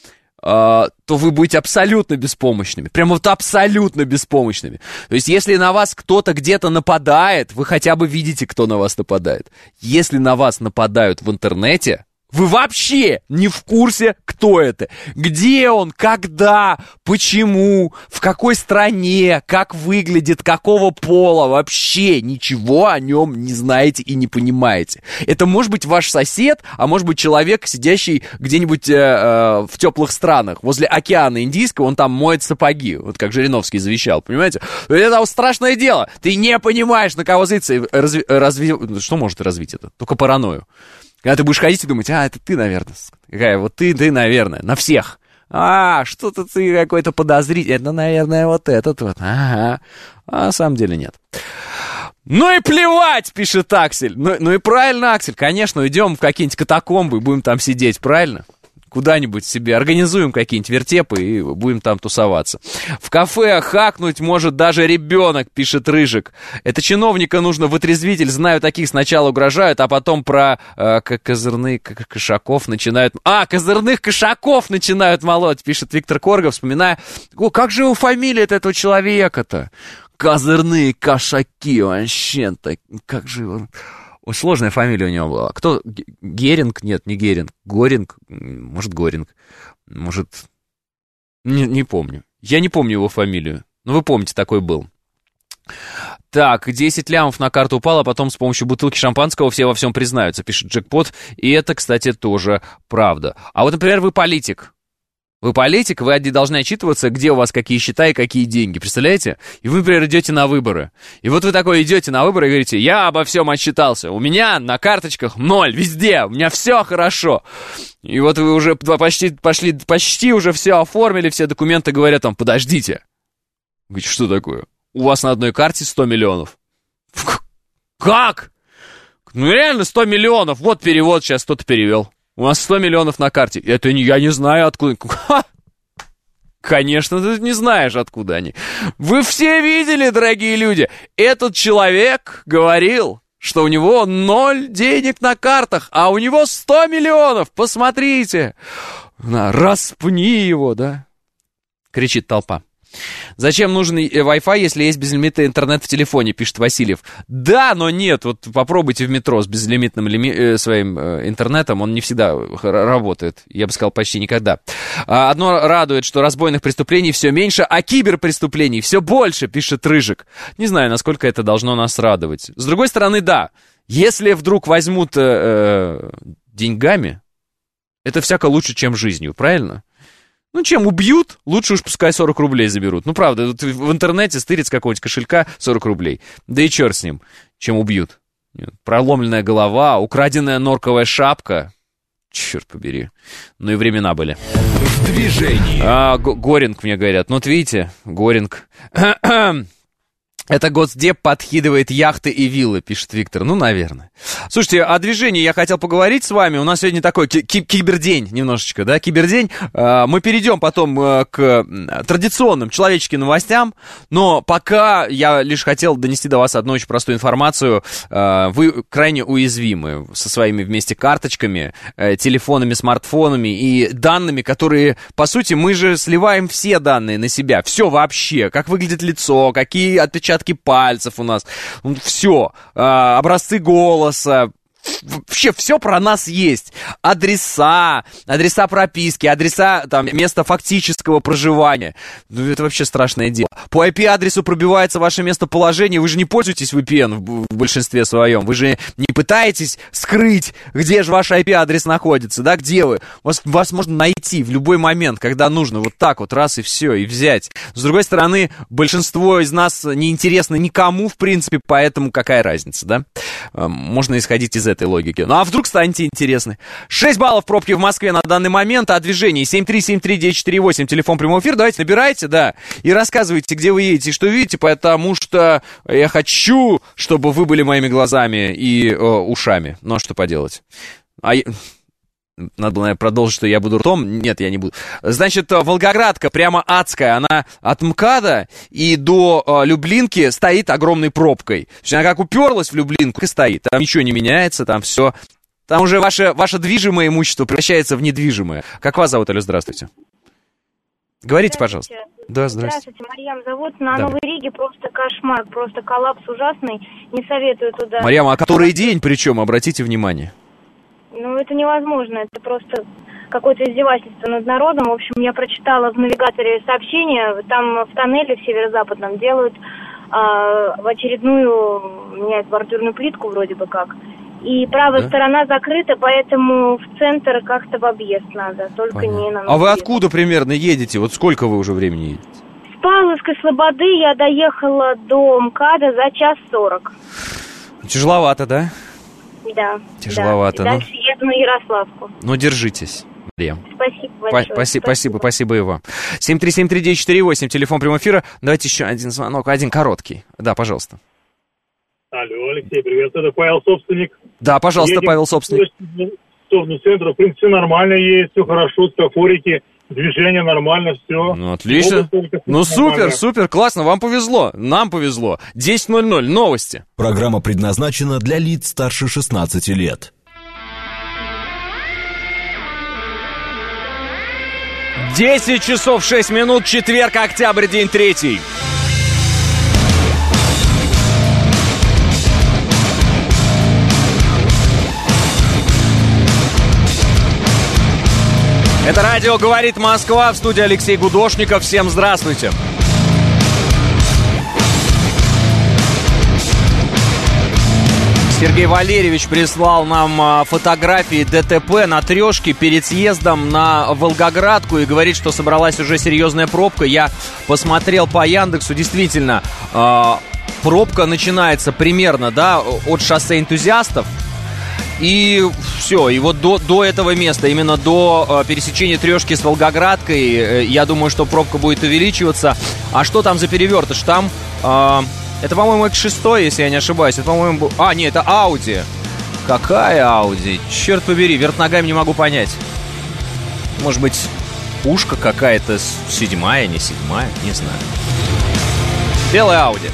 то вы будете абсолютно беспомощными. Прямо вот абсолютно беспомощными. То есть, если на вас кто-то где-то нападает, вы хотя бы видите, кто на вас нападает. Если на вас нападают в интернете, вы вообще не в курсе, кто это, где он, когда, почему, в какой стране, как выглядит, какого пола, вообще ничего о нем не знаете и не понимаете. Это может быть ваш сосед, а может быть человек, сидящий где-нибудь в теплых странах, возле океана Индийского, он там моет сапоги, вот как Жириновский завещал, понимаете? Это вот страшное дело, ты не понимаешь, на кого злиться, что может развить это? Только паранойю. Когда ты будешь ходить и думать, это ты, наверное. Какая вот ты, наверное, на всех. Что-то ты какой-то подозрительный. Это, наверное, вот этот вот. Ага. А на самом деле нет. И плевать, пишет Аксель. Ну и правильно, Аксель. Конечно, идем в какие-нибудь катакомбы и будем там сидеть, правильно? куда-нибудь себе организуем какие-нибудь вертепы и будем там тусоваться. В кафе хакнуть может даже ребенок, пишет Рыжик. Это чиновника нужно в отрезвитель, знаю, таких сначала угрожают, а потом про козырных кошаков начинают... козырных кошаков начинают молоть, пишет Виктор Коргов, вспоминая... как же его фамилия этого человека-то? Козырные кошаки, вообще-то, как же его... Ой, сложная фамилия у него была. Кто? Геринг? Нет, не Геринг. Горинг? Может, Горинг. Может... Не помню. Я не помню его фамилию. Но вы помните, такой был. Так, 10 лямов на карту упало, а потом с помощью бутылки шампанского все во всем признаются, пишет Джекпот. И это, кстати, тоже правда. А вот, например, вы политик. Вы политик, вы должны отчитываться, где у вас какие счета и какие деньги, представляете? И вы, например, идете на выборы. И вот вы такой идете на выборы и говорите, я обо всем отчитался, у меня на карточках 0, везде, у меня все хорошо. И вот вы уже почти уже все оформили, все документы, говорят вам, подождите. Вы говорите, что такое? У вас на одной карте 100 миллионов. Как? Ну реально 100 миллионов, вот перевод сейчас кто-то перевел. У нас 100 миллионов на карте. Это я не знаю, откуда. Конечно, ты не знаешь, откуда они. Вы все видели, дорогие люди. Этот человек говорил, что у него 0 денег на картах, а у него 100 миллионов. Посмотрите. Распни его, да? Кричит толпа. Зачем нужен Wi-Fi, если есть безлимитный интернет в телефоне, пишет Васильев. Да, но нет, вот попробуйте в метро с безлимитным своим интернетом, он не всегда работает, я бы сказал, почти никогда. Одно радует, что разбойных преступлений все меньше, а киберпреступлений все больше, пишет Рыжик. Не знаю, насколько это должно нас радовать. С другой стороны, да, если вдруг возьмут деньгами, это всяко лучше, чем жизнью, правильно? Ну, чем убьют, лучше уж пускай 40 рублей заберут. Ну, правда, вот в интернете стырить с какого-нибудь кошелька 40 рублей. Да и черт с ним, чем убьют. Проломленная голова, украденная норковая шапка. Черт побери. Ну и времена были. В движении. Горинг, мне говорят. Ну, вот видите, Горинг. Это Госдеп подкидывает яхты и виллы, пишет Виктор. Ну, наверное. Слушайте, о движении я хотел поговорить с вами. У нас сегодня такой кибердень немножечко, да, кибердень. Мы перейдем потом к традиционным человеческим новостям, но пока я лишь хотел донести до вас одну очень простую информацию. Вы крайне уязвимы со своими вместе карточками, телефонами, смартфонами и данными, которые, по сути, мы же сливаем все данные на себя. Все вообще. Как выглядит лицо, какие отпечатки пальцев у нас, все, образцы голоса, вообще все про нас есть. Адреса прописки, адреса, там, места фактического проживания. Ну, это вообще страшное дело. По IP-адресу пробивается ваше местоположение, вы же не пользуетесь VPN в большинстве своем, вы же не пытаетесь скрыть, где же ваш IP-адрес находится, да, где вы. Вас можно найти в любой момент, когда нужно, вот так вот, раз и все, и взять. С другой стороны, большинство из нас не интересно никому, в принципе, поэтому какая разница, да? Можно исходить из этой логики. Ну, а вдруг станете интересны? 6 баллов пробки в Москве на данный момент, а движение 7373948, телефон прямого эфира. Давайте, набирайте, да, и рассказывайте, где вы едете и что видите, потому что я хочу, чтобы вы были моими глазами и ушами. Ну, а что поделать? Надо было, наверное, продолжить, что я буду ртом. Нет, я не буду. Значит, Волгоградка прямо адская. Она от МКАДа и до Люблинки стоит огромной пробкой. То есть она как уперлась в Люблинку и стоит. Там ничего не меняется, там все. Там уже ваше движимое имущество превращается в недвижимое. Как вас зовут, Алло, здравствуйте. Говорите, пожалуйста. Да, здравствуйте. Здравствуйте, Марьям зовут. На Новой Риге просто кошмар, просто коллапс ужасный. Не советую туда. Марьям, а который день причем, обратите внимание? Ну, это невозможно, это просто какое-то издевательство над народом. В общем, я прочитала в навигаторе сообщение, там в тоннеле в северо-западном делают в очередную, меняют бордюрную плитку вроде бы как. И правая сторона закрыта, поэтому в центр как-то в объезд надо, только понятно. Не на Новый. А вы откуда примерно едете? Вот сколько вы уже времени едете? С Павловской Слободы я доехала до МКАДа за 1:40. Тяжеловато, да? Да. Тяжеловато. Да. Дальше еду на Ярославку. Ну, держитесь. Спасибо большое. Спасибо и вам. 7373948, телефон прямого эфира. Давайте еще один звонок, один короткий. Да, пожалуйста. Алло, Алексей, привет, это Павел Собственник. Да, пожалуйста, едем Павел Собственник. торгово-торговельно-авиационный центр, в принципе, нормально есть, все хорошо, светофорики, движение нормально, все. Ну, отлично. Ну, супер, классно, вам повезло, нам повезло. 10:00, новости. Программа предназначена для лиц старше 16 лет. 10 часов 6 минут, четверг, октябрь, день 3. Это радио «Говорит Москва», в студии Алексей Гудошников. Всем здравствуйте. Сергей Валерьевич прислал нам фотографии ДТП на Трешке перед съездом на Волгоградку и говорит, что собралась уже серьезная пробка. Я посмотрел по Яндексу, действительно, пробка начинается примерно, да, от шоссе Энтузиастов. И все, и вот до этого места, именно до пересечения Трешки с Волгоградкой, я думаю, что пробка будет увеличиваться. А что там за перевертыш? Там, это, по-моему, X6, если я не ошибаюсь. Это, по-моему, нет, это Audi. Какая Audi? Черт побери, вверх ногами не могу понять. Может быть, пушка какая-то, 7-я, не 7-я, не знаю. Белая Audi.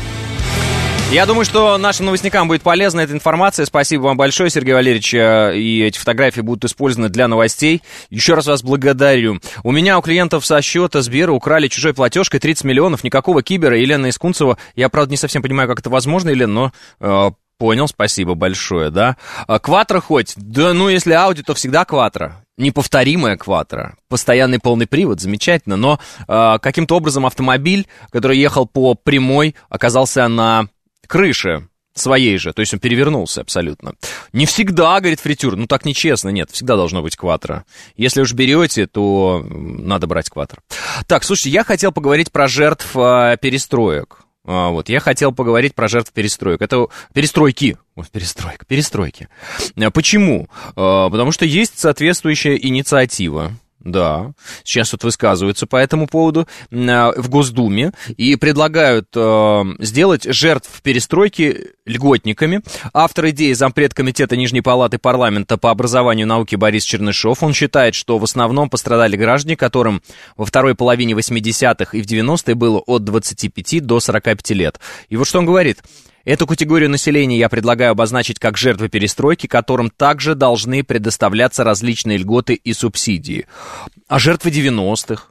Я думаю, что нашим новостникам будет полезна эта информация. Спасибо вам большое, Сергей Валерьевич. И эти фотографии будут использованы для новостей. Еще раз вас благодарю. У меня у клиентов со счета Сбера украли чужой платежкой 30 миллионов. Никакого кибера. Елена из Кунцева. Я, правда, не совсем понимаю, как это возможно, Елена, но понял. Спасибо большое, да. Кватро хоть? Да, ну, если Audi, то всегда Кватро. Неповторимая Кватро. Постоянный полный привод, замечательно. Но каким-то образом автомобиль, который ехал по прямой, оказался на крыше своей же, то есть он перевернулся абсолютно. Не всегда, говорит Фритюр, ну так нечестно, нет, всегда должно быть Кватро. Если уж берете, то надо брать Кватро. Так, слушайте, я хотел поговорить про жертв перестроек. Вот, я хотел поговорить про жертв перестроек. Это перестройки. Перестройки. Почему? Потому что есть соответствующая инициатива. Да, сейчас вот высказываются по этому поводу в Госдуме и предлагают сделать жертв перестройки льготниками. Автор идеи зампред комитета Нижней палаты парламента по образованию и науке Борис Чернышов. Он считает, что в основном пострадали граждане, которым во второй половине 80-х и в 90-е было от 25 до 45 лет. И вот что он говорит. Эту категорию населения я предлагаю обозначить как жертвы перестройки, которым также должны предоставляться различные льготы и субсидии. А жертвы 90-х?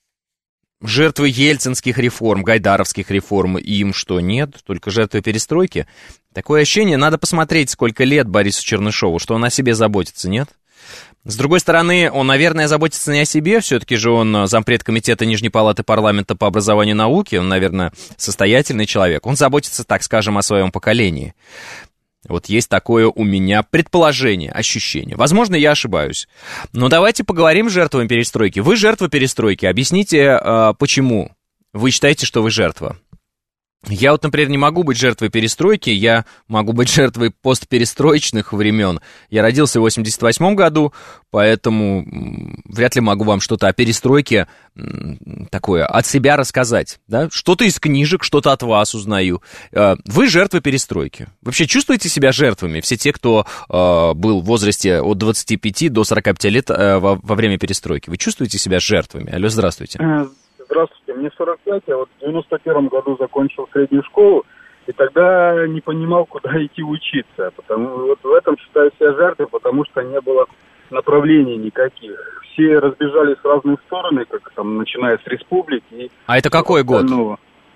Жертвы ельцинских реформ, гайдаровских реформ, им что, нет? Только жертвы перестройки? Такое ощущение, надо посмотреть, сколько лет Борису Чернышову, что он о себе заботится, нет? С другой стороны, он, наверное, заботится не о себе, все-таки же он зампред комитета Нижней палаты парламента по образованию и науке, он, наверное, состоятельный человек. Он заботится, так скажем, о своем поколении. Вот есть такое у меня предположение, ощущение. Возможно, я ошибаюсь. Но давайте поговорим с жертвами перестройки. Вы жертва перестройки. Объясните, почему вы считаете, что вы жертва. Я вот, например, не могу быть жертвой перестройки, я могу быть жертвой постперестроечных времен. Я родился в 88 году, поэтому вряд ли могу вам что-то о перестройке такое от себя рассказать. Да? Что-то из книжек, что-то от вас узнаю. Вы жертвы перестройки. Вообще чувствуете себя жертвами? Все те, кто был в возрасте от 25 до 45 лет во время перестройки. Вы чувствуете себя жертвами? Алло, здравствуйте. Здравствуйте, мне 45, я вот в 91 году закончил среднюю школу, и тогда не понимал, куда идти учиться. Потому вот в этом считаю себя жертвой, потому что не было направлений никаких. Все разбежались в разные стороны, как там, начиная с республики. А это какой год? Ну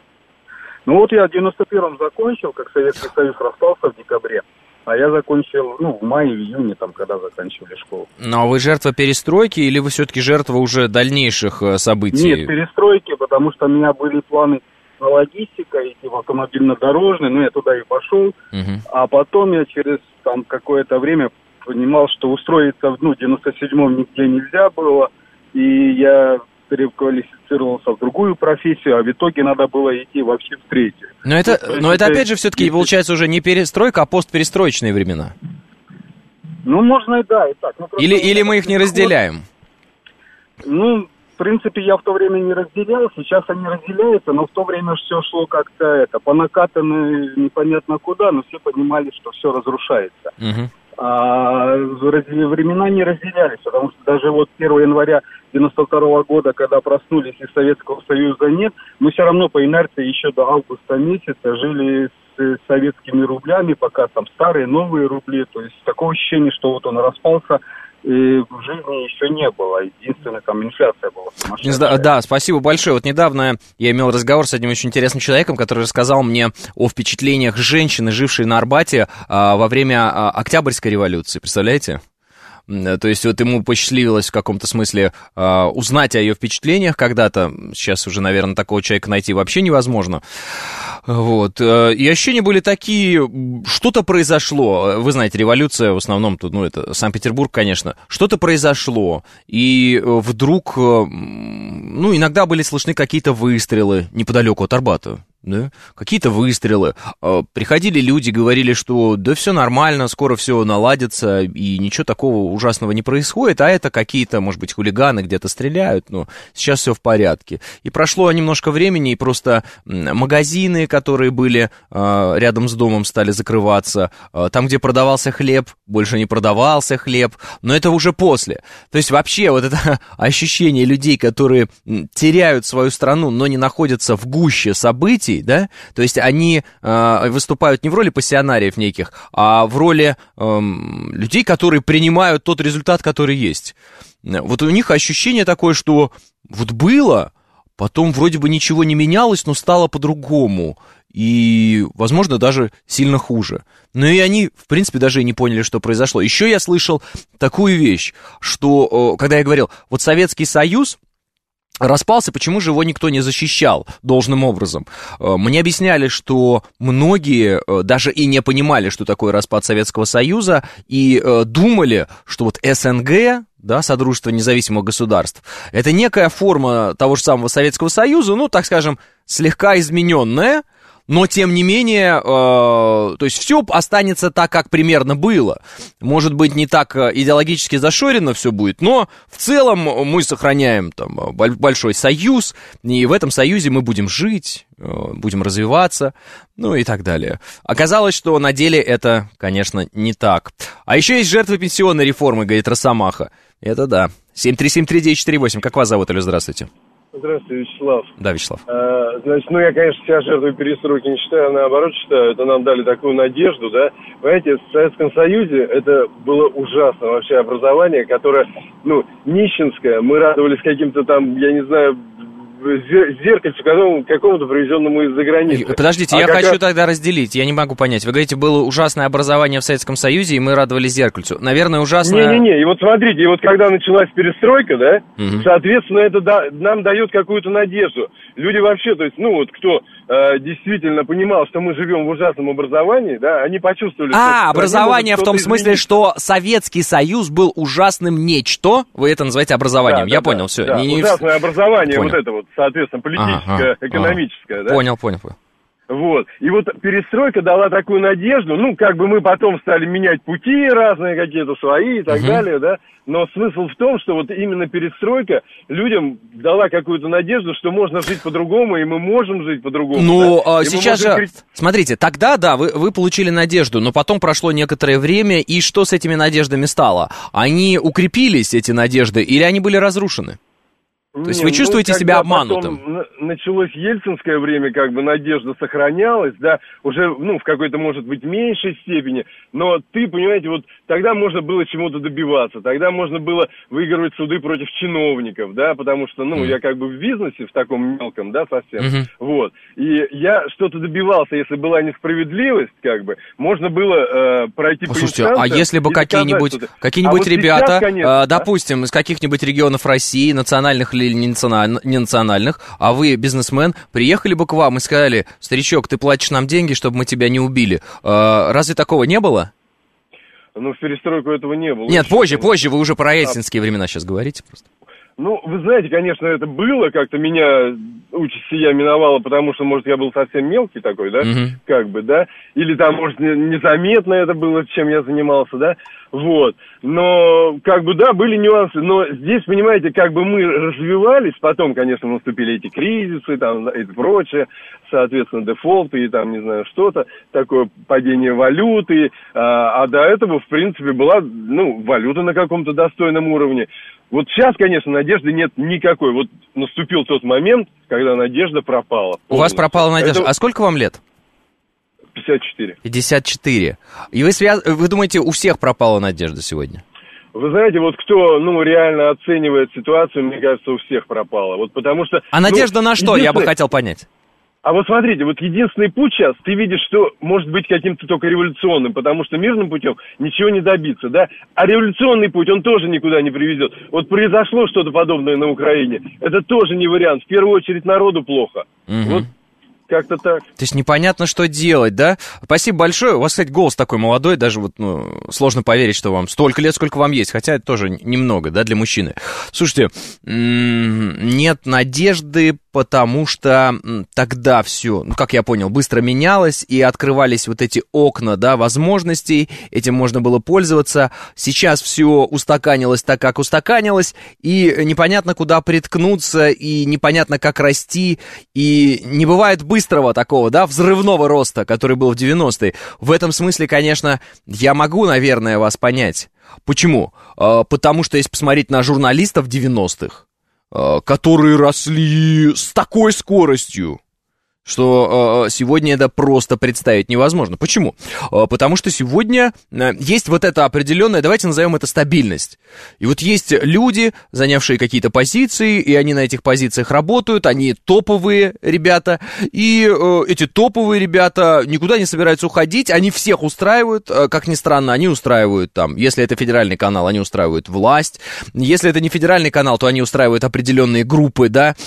вот я в 91-м закончил, как Советский Союз распался в декабре. А я закончил, в мае, в июне, там, когда заканчивали школу. Ну, а вы жертва перестройки или вы все-таки жертва уже дальнейших событий? Нет, перестройки, потому что у меня были планы на логистика, идти в автомобильно-дорожный, я туда и пошел. А потом я через там какое-то время понимал, что устроиться в 97-м нигде нельзя было, и я переквалифицировался в другую профессию, а в итоге надо было идти вообще в третью. Но это опять же все-таки получается уже не перестройка, а постперестроечные времена. Можно и да, и так. Или мы их не разделяем? В принципе, я в то время не разделял, сейчас они разделяются, но в то время все шло как-то по накатанной непонятно куда, но все понимали, что все разрушается. времена не разделялись, потому что даже вот 1 января 92 года, когда проснулись и Советского Союза нет, мы все равно по инерции еще до августа месяца жили с советскими рублями, пока там старые, новые рубли, то есть такое ощущение, что вот он распался, и в жизни еще не было. Единственное, там инфляция была. Да, спасибо большое. Вот недавно я имел разговор с одним очень интересным человеком, который рассказал мне о впечатлениях женщины, жившей на Арбате во время Октябрьской революции. Представляете? То есть вот ему посчастливилось в каком-то смысле узнать о ее впечатлениях когда-то. Сейчас уже, наверное, такого человека найти вообще невозможно. Вот. И ощущения были такие, что-то произошло. Вы знаете, революция в основном, тут, это Санкт-Петербург, конечно. Что-то произошло, и вдруг, иногда были слышны какие-то выстрелы неподалеку от Арбата. Да? Какие-то выстрелы. Приходили люди, говорили, что да все нормально, скоро все наладится, и ничего такого ужасного не происходит, а это какие-то, может быть, хулиганы где-то стреляют, но сейчас все в порядке. И прошло немножко времени, и просто магазины, которые были рядом с домом, стали закрываться. Там, где продавался хлеб, больше не продавался хлеб, но это уже после. То есть вообще вот это ощущение людей, которые теряют свою страну, но не находятся в гуще событий, да, то есть они выступают не в роли пассионариев неких, а в роли людей, которые принимают тот результат, который есть. Вот у них ощущение такое, что вот было, потом вроде бы ничего не менялось, но стало по-другому, и, возможно, даже сильно хуже. Но и они, в принципе, даже и не поняли, что произошло. Еще я слышал такую вещь, что, когда я говорил, вот Советский Союз распался, почему же его никто не защищал должным образом? Мне объясняли, что многие даже и не понимали, что такое распад Советского Союза, и думали, что вот СНГ, да, Содружество независимых государств, это некая форма того же самого Советского Союза, так скажем, слегка измененная, но, тем не менее, то есть все останется так, как примерно было. Может быть, не так идеологически зашорено все будет, но в целом мы сохраняем там большой союз, и в этом союзе мы будем жить, будем развиваться, и так далее. Оказалось, что на деле это, конечно, не так. А еще есть жертвы пенсионной реформы, говорит Росомаха. Это да. 7373948. Как вас зовут, Алло, здравствуйте. Здравствуйте, Вячеслав. Да, Вячеслав. Значит, я, конечно, себя жертвой перестройки не считаю, наоборот считаю, это нам дали такую надежду, да. Понимаете, в Советском Союзе это было ужасно вообще образование, которое, нищенское. Мы радовались каким-то там, я не знаю, зеркальцу какому-то привезенному из-за границы. Подождите, я хочу тогда разделить, я не могу понять. Вы говорите, было ужасное образование в Советском Союзе, и мы радовались зеркальцу. Наверное, ужасное... Не-не-не, и вот смотрите, и вот когда началась перестройка, да, соответственно, это нам дает какую-то надежду. Люди вообще, то есть, кто действительно понимал, что мы живем в ужасном образовании, да, они почувствовали... образование в том смысле, что Советский Союз был ужасным нечто, вы это называете образованием, я понял, все. Да, ужасное образование, вот это вот, соответственно, политическое, экономическое, да? Понял. Вот. И вот перестройка дала такую надежду, мы потом стали менять пути разные какие-то свои и так далее, да, но смысл в том, что вот именно перестройка людям дала какую-то надежду, что можно жить по-другому, и мы можем жить по-другому. Сейчас же, смотрите, тогда, да, вы получили надежду, но потом прошло некоторое время, и что с этими надеждами стало? Они укрепились, эти надежды, или они были разрушены? То есть вы чувствуете себя обманутым? Потом началось ельцинское время, надежда сохранялась, да, уже, в какой-то, может быть, меньшей степени, но ты, понимаете, вот тогда можно было чему-то добиваться, тогда можно было выигрывать суды против чиновников, да, потому что, я в бизнесе, в таком мелком, да, совсем, вот, и я что-то добивался, если была несправедливость, можно было пройти по инстанциям. Слушайте, а если бы какие-нибудь ребята, сейчас, конечно, допустим, из каких-нибудь регионов России, национальных или не национальных, а вы бизнесмен, приехали бы к вам и сказали: старичок, ты платишь нам деньги, чтобы мы тебя не убили. Разве такого не было? В перестройку этого не было. Нет, позже, вы уже про ельцинские времена сейчас говорите просто. Ну, вы знаете, конечно, это было, как-то меня участь сия миновала, потому что, может, я был совсем мелкий такой, да, как бы, да, или там, может, незаметно это было, чем я занимался, да, вот, но, как бы, да, были нюансы, но здесь, понимаете, как бы мы развивались, потом, конечно, наступили эти кризисы, там, и прочее, соответственно, дефолты и там, не знаю, что-то, такое падение валюты, а до этого, в принципе, была, ну, валюта на каком-то достойном уровне. Вот сейчас, конечно, надежды нет никакой. Вот наступил тот момент, когда надежда пропала. У вас пропала надежда. А сколько вам лет? 54. 54. И вы думаете, у всех пропала надежда сегодня? Вы знаете, вот кто, ну, реально оценивает ситуацию, мне кажется, у всех пропала. Вот потому что... А надежда на что, я бы хотел понять? А вот смотрите, вот единственный путь сейчас, ты видишь, что может быть каким-то только революционным, потому что мирным путем ничего не добиться, да? А революционный путь, он тоже никуда не приведет. Вот произошло что-то подобное на Украине, это тоже не вариант. В первую очередь народу плохо. Вот как-то так. То есть непонятно, что делать, да? Спасибо большое. У вас, кстати, голос такой молодой, даже вот, ну, сложно поверить, что вам столько лет, сколько вам есть, хотя это тоже немного, да, для мужчины. Слушайте, нет надежды, потому что тогда все, ну, как я понял, быстро менялось, и открывались вот эти окна, да, возможностей, этим можно было пользоваться. Сейчас все устаканилось так, как устаканилось, и непонятно, куда приткнуться, и непонятно, как расти, и не бывает быстрого такого, да, взрывного роста, который был в 90-е. В этом смысле, конечно, я могу, наверное, вас понять. Почему? Потому что если посмотреть на журналистов 90-х, которые росли с такой скоростью, что сегодня это просто представить невозможно. Почему? Потому что сегодня есть вот эта определенная, давайте назовем это стабильность. И вот есть люди, занявшие какие-то позиции, и они на этих позициях работают, они топовые ребята, и эти топовые ребята никуда не собираются уходить, они всех устраивают, как ни странно, они устраивают там, если это федеральный канал, они устраивают власть, если это не федеральный канал, то они устраивают определенные группы, да,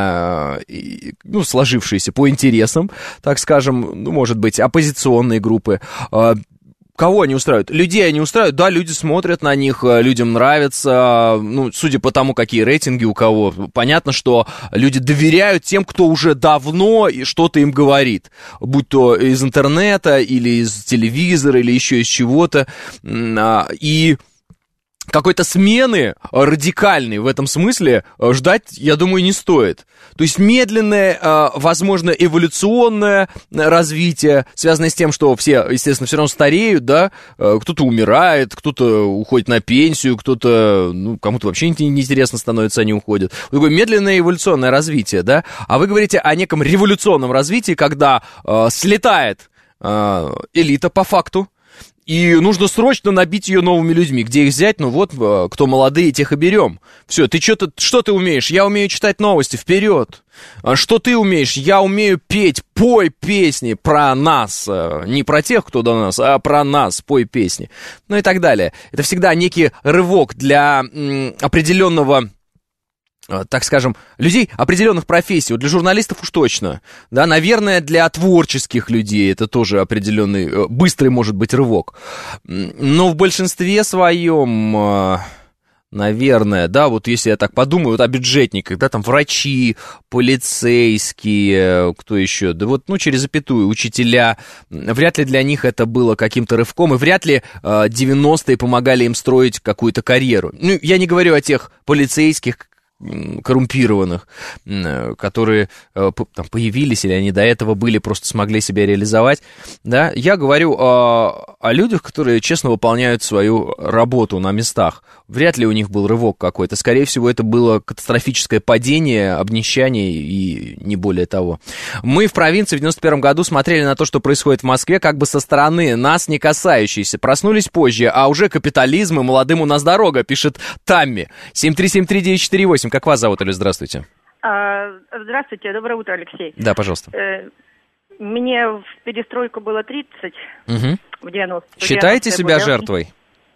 ну, сложившиеся по интересам, так скажем, ну, может быть, оппозиционные группы. Кого они устраивают? Людей они устраивают, да, люди смотрят на них, людям нравится, ну, судя по тому, какие рейтинги у кого, понятно, что люди доверяют тем, кто уже давно и что-то им говорит, будь то из интернета, или из телевизора, или еще из чего-то, и какой-то смены радикальной в этом смысле ждать, я думаю, не стоит. То есть медленное, возможно, эволюционное развитие, связанное с тем, что все, естественно, все равно стареют, да, кто-то умирает, кто-то уходит на пенсию, кто-то, ну, кому-то вообще неинтересно становится, они уходят. Такое медленное эволюционное развитие, да, а вы говорите о неком революционном развитии, когда слетает элита по факту, и нужно срочно набить ее новыми людьми. Где их взять? Ну вот, кто молодые, тех и берем. Все, ты что ты умеешь? Я умею читать новости, вперед. Что ты умеешь? Я умею петь, пой песни про нас. Не про тех, кто до нас, а про нас, пой песни. Ну и так далее. Это всегда некий рывок для определенного, так скажем, людей определенных профессий, вот для журналистов уж точно, да, наверное, для творческих людей это тоже определенный, быстрый может быть рывок, но в большинстве своем, наверное, да, вот если я так подумаю, вот о бюджетниках, да, там врачи, полицейские, кто еще, да вот, ну, через запятую, учителя, вряд ли для них это было каким-то рывком, и вряд ли 90-е помогали им строить какую-то карьеру. Ну, я не говорю о тех полицейских, коррумпированных, которые там появились, или они до этого были, просто смогли себя реализовать, да, я говорю о людях, которые честно выполняют свою работу на местах. Вряд ли у них был рывок какой-то, скорее всего, это было катастрофическое падение, обнищание и не более того. Мы в провинции в 91 году смотрели на то, что происходит в Москве, как бы со стороны, нас не касающейся. Проснулись позже, а уже капитализм, и молодым у нас дорога, пишет Тамми. 7373948. Как вас зовут, Алло, здравствуйте. Здравствуйте, доброе утро, Алексей. Да, пожалуйста. Мне в перестройку было 30, в 90. Считаете себя жертвой?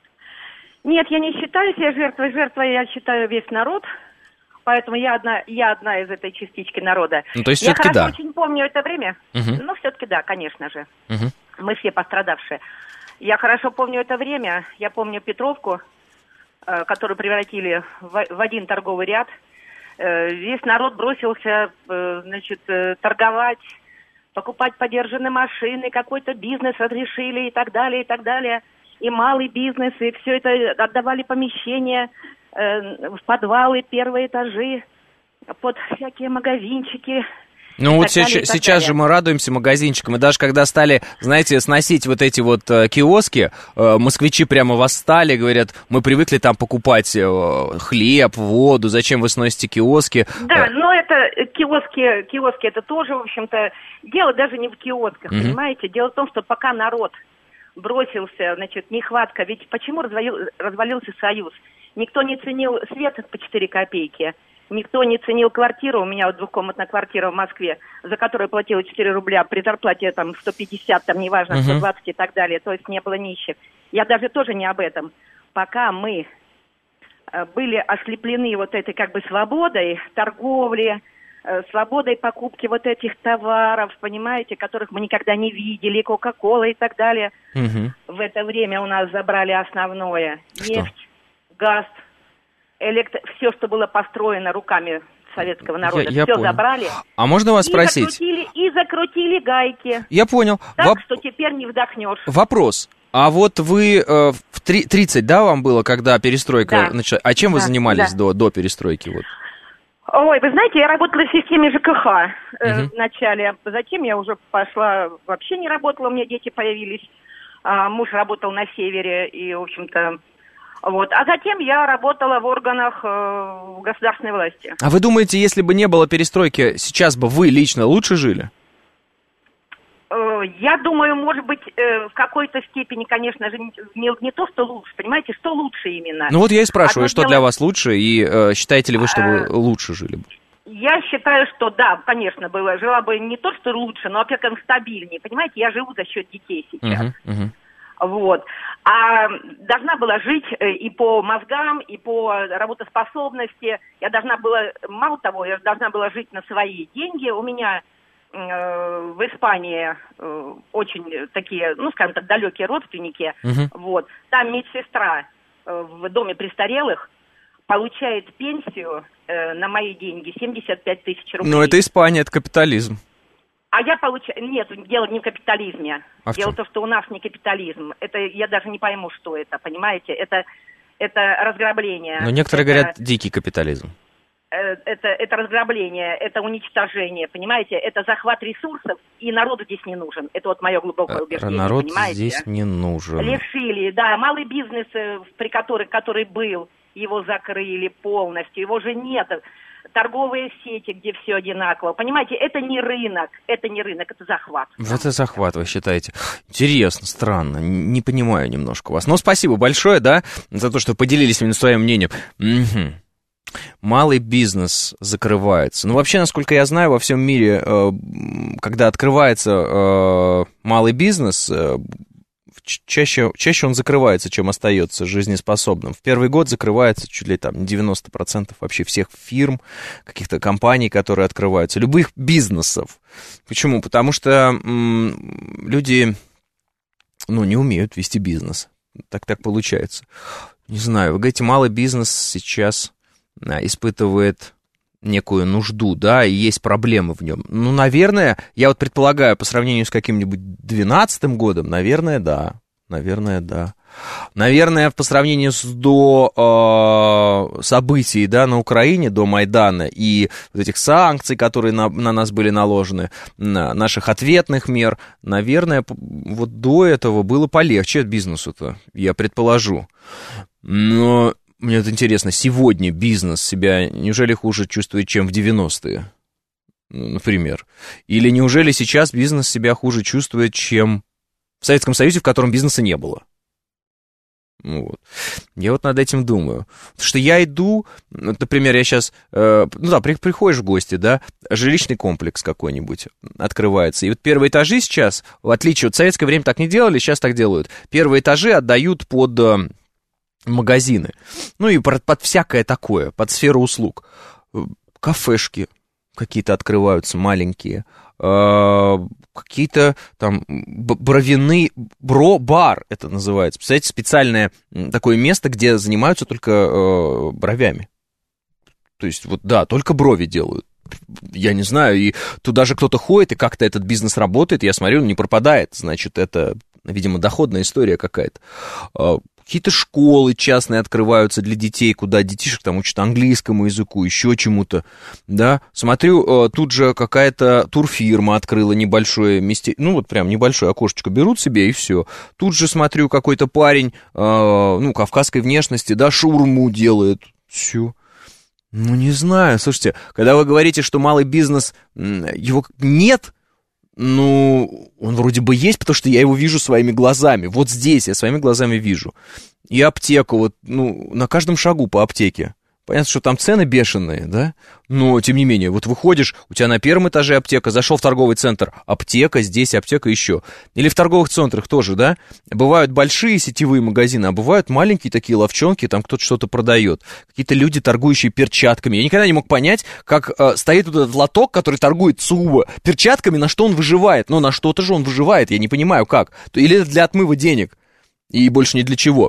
Нет, я не считаю себя жертвой. Жертвой я считаю весь народ. Поэтому я одна из этой частички народа. Ну, то есть я все-таки хорошо да. очень помню это время. Ну, все-таки да, конечно же. Мы все пострадавшие. Я хорошо помню это время. Я помню Петровку. которую превратили в один торговый ряд. Весь народ бросился, торговать, покупать подержанные машины, какой-то бизнес разрешили и так далее, и так далее. И малый бизнес, и все это отдавали помещения в подвалы, первые этажи, под всякие магазинчики. Ну вот сейчас же мы радуемся магазинчикам, и даже когда стали, знаете, сносить вот эти вот киоски, москвичи прямо восстали, говорят, мы привыкли там покупать хлеб, воду, зачем вы сносите киоски? Да, но это киоски это тоже, в общем-то, дело даже не в киосках, понимаете? Дело в том, что пока народ бросился, нехватка, ведь почему развалился Союз? Никто не ценил свет по 4 копейки. Никто не ценил квартиру, у меня вот двухкомнатная квартира в Москве, за которую платила 4 рубля, при зарплате там 150, там неважно, 120 и так далее, то есть не было нищих. Я даже тоже не об этом. Пока мы были ослеплены вот этой свободой торговли, свободой покупки вот этих товаров, понимаете, которых мы никогда не видели, Кока-Кола и так далее, в это время у нас забрали основное. Нефть, газ, все, что было построено руками советского народа, я все понял. Забрали. А можно вас спросить? Закрутили гайки. Я понял. Так, что теперь не вдохнешь. Вопрос. А вот вы в 30, да, вам было, когда перестройка началась? А чем вы занимались до перестройки? Вот? Ой, вы знаете, я работала в системе ЖКХ вначале. Затем я уже пошла, вообще не работала, у меня дети появились. Муж работал на севере и, в общем-то, вот. А затем я работала в органах государственной власти. А вы думаете, если бы не было перестройки, сейчас бы вы лично лучше жили? Я думаю, может быть, в какой-то степени, конечно же, не то, что лучше, понимаете, что лучше именно. Ну вот я и спрашиваю, что для вас лучше, и считаете ли вы, что вы лучше жили бы? Я считаю, что да, конечно, жила бы не то, что лучше, но, во-первых, стабильнее. Понимаете, я живу за счет детей сейчас. Вот. А должна была жить и по мозгам, и по работоспособности. Я должна была, мало того, я должна была жить на свои деньги. У меня в Испании очень такие, скажем так, далекие родственники. Вот. Там медсестра в доме престарелых получает пенсию на мои деньги 75 тысяч рублей. Ну, это Испания, это капитализм. А я получаю... Нет, дело не в капитализме. Дело в том, что у нас не капитализм. Это я даже не пойму, что это, понимаете? Это разграбление. Но некоторые говорят, дикий капитализм. Это разграбление, это уничтожение, понимаете? Это захват ресурсов, и народу здесь не нужен. Это вот мое глубокое убеждение, народ понимаете? Здесь не нужен. Лишили, да, малый бизнес, который был, его закрыли полностью, его же нет. Торговые сети, где все одинаково. Понимаете, это не рынок, это захват. Вот это захват, вы считаете. Интересно, странно, не понимаю немножко вас. Но спасибо большое, да, за то, что поделились именно своим мнением. Малый бизнес закрывается. Ну, вообще, насколько я знаю, во всем мире, когда открывается малый бизнес, чаще он закрывается, чем остается жизнеспособным. В первый год закрывается чуть ли там 90% вообще всех фирм, каких-то компаний, которые открываются, любых бизнесов. Почему? Потому что люди, не умеют вести бизнес. Так получается. Не знаю, вы говорите, малый бизнес сейчас испытывает некую нужду, да, и есть проблемы в нем. Ну, наверное, я вот предполагаю, по сравнению с каким-нибудь 2012 годом, наверное, да. Наверное, по сравнению с до событий, да, на Украине, до Майдана и вот этих санкций, которые на нас были наложены, наших ответных мер, наверное, вот до этого было полегче бизнесу-то, я предположу. Но мне вот интересно, сегодня бизнес себя неужели хуже чувствует, чем в 90-е, например? Или неужели сейчас бизнес себя хуже чувствует, чем в Советском Союзе, в котором бизнеса не было? Вот. Я вот над этим думаю. Потому что я иду, например, я сейчас, приходишь в гости, да, жилищный комплекс какой-нибудь открывается. И вот первые этажи сейчас, в отличие от советского времени так не делали, сейчас так делают. Первые этажи отдают под магазины. Ну и под всякое такое, под сферу услуг. Кафешки какие-то открываются маленькие. какие-то там бровяные, бро-бар это называется. Представляете, специальное такое место, где занимаются только бровями. То есть, вот, да, только брови делают. Я не знаю, и туда же кто-то ходит, и как-то этот бизнес работает, я смотрю, он не пропадает. Значит, это, видимо, доходная история какая-то. Какие-то школы частные открываются для детей, куда детишек там учат английскому языку, еще чему-то, да. Смотрю, тут же какая-то турфирма открыла небольшое месте, ну, вот прям небольшое окошечко берут себе, и все. Тут же смотрю, какой-то парень, кавказской внешности, да, шаурму делает, все. Ну, не знаю, слушайте, когда вы говорите, что малый бизнес, его нет, ну, он вроде бы есть, потому что я его вижу своими глазами. Вот здесь я своими глазами вижу. И аптеку, вот, ну, на каждом шагу по аптеке. Понятно, что там цены бешеные, да? Но, тем не менее, вот выходишь, у тебя на первом этаже аптека, зашел в торговый центр, аптека, здесь аптека еще. Или в торговых центрах тоже, да? Бывают большие сетевые магазины, а бывают маленькие такие лавчонки, там кто-то что-то продает. Какие-то люди, торгующие перчатками. Я никогда не мог понять, как стоит вот этот лоток, который торгует сугубо перчатками, на что он выживает. Но на что-то же он выживает, я не понимаю, как. Или это для отмыва денег, и больше ни для чего.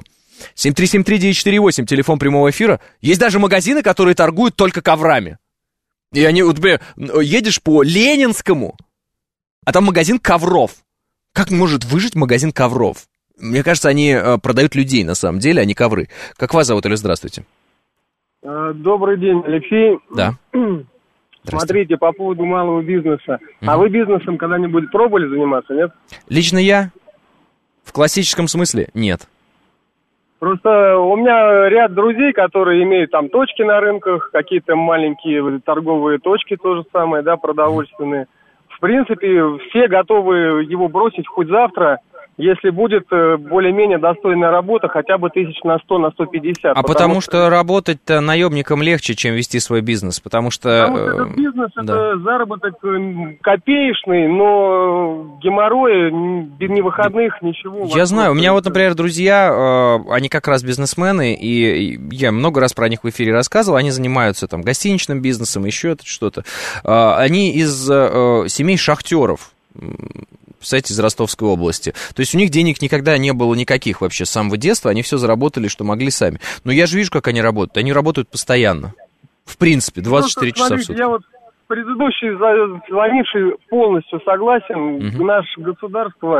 7373948, телефон прямого эфира. Есть даже магазины, которые торгуют только коврами. И они, вот, например, едешь по Ленинскому, а там магазин ковров. Как может выжить магазин ковров? Мне кажется, они продают людей, на самом деле, а не ковры. Как вас зовут, или здравствуйте? Добрый день, Алексей. Да. Смотрите, по поводу малого бизнеса. А вы бизнесом когда-нибудь пробовали заниматься, нет? Лично я? В классическом смысле? Нет. Просто у меня ряд друзей, которые имеют там точки на рынках, какие-то маленькие торговые точки, то же самое, да, продовольственные. В принципе, все готовы его бросить хоть завтра, если будет более-менее достойная работа, хотя бы 1000 на 100, на 150. Потому что работать-то наемником легче, чем вести свой бизнес, потому что этот бизнес, да, это заработок копеечный, но геморроя, ни выходных, ничего. Я знаю, у меня вот, например, друзья, они как раз бизнесмены, и я много раз про них в эфире рассказывал, они занимаются там гостиничным бизнесом, еще что-то. Они из семей шахтеров, кстати, из Ростовской области. То есть у них денег никогда не было никаких вообще с самого детства, они все заработали, что могли сами. Но я же вижу, как они работают постоянно. В принципе, 24 часа в сутки. Я вот предыдущий звонивший полностью согласен. Наше государство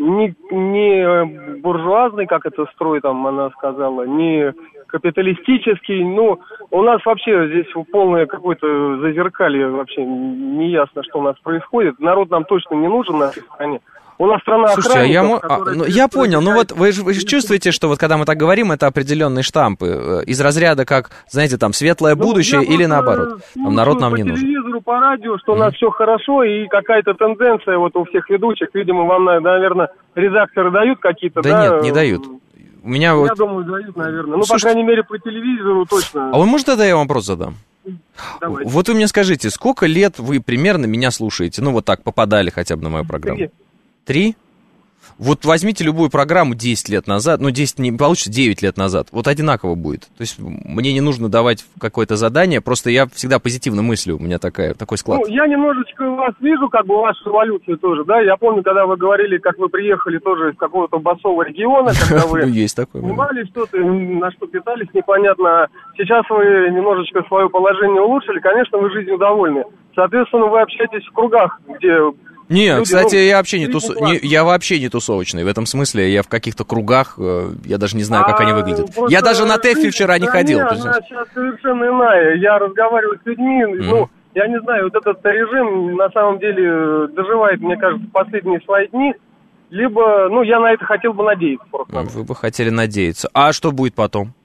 не буржуазный, как это строй там она сказала, не капиталистический. Ну, у нас вообще здесь полное какое-то зазеркалье, вообще не ясно, что у нас происходит. Народ нам точно не нужен на этой стране. У нас страна охранников, я понял, ну вот вы же чувствуете, что вот когда мы так говорим, это определенные штампы из разряда, как, знаете, там, светлое будущее или наоборот. Народ нам не нужен. По телевизору, по радио, что у нас все хорошо, и какая-то тенденция вот у всех ведущих, видимо, вам, наверное, редакторы дают какие-то, да? Да нет, не дают. У меня я думаю, дают, наверное. Ну, по крайней мере, по телевизору точно. А вы можете тогда я вам вопрос задам? Давайте. Вот вы мне скажите, сколько лет вы примерно меня слушаете? Ну, вот так, попадали хотя бы на мою программу. 3? Вот возьмите любую программу 10 лет назад, ну, 10 не получится, 9 лет назад, вот одинаково будет. То есть мне не нужно давать какое-то задание, просто я всегда позитивно мыслю, у меня такой склад. Ну, я немножечко вас вижу, как бы вашу эволюцию тоже, да, я помню, когда вы говорили, как вы приехали тоже из какого-то басового региона, когда вы снимали что-то, на что питались, непонятно. Сейчас вы немножечко свое положение улучшили, конечно, вы жизнью довольны. Соответственно, вы общаетесь в кругах, где... Нет, люди, кстати, я вообще не тусовочный. В этом смысле я в каких-то кругах, я даже не знаю, как они выглядят. Я даже на ТЭФе вчера не ходил. Она сейчас совершенно иная. Я разговариваю с людьми, ну, я не знаю, вот этот режим на самом деле доживает, мне кажется, последние свои дни. Либо, ну, я на это хотел бы надеяться просто. Вы бы хотели надеяться. А что будет потом?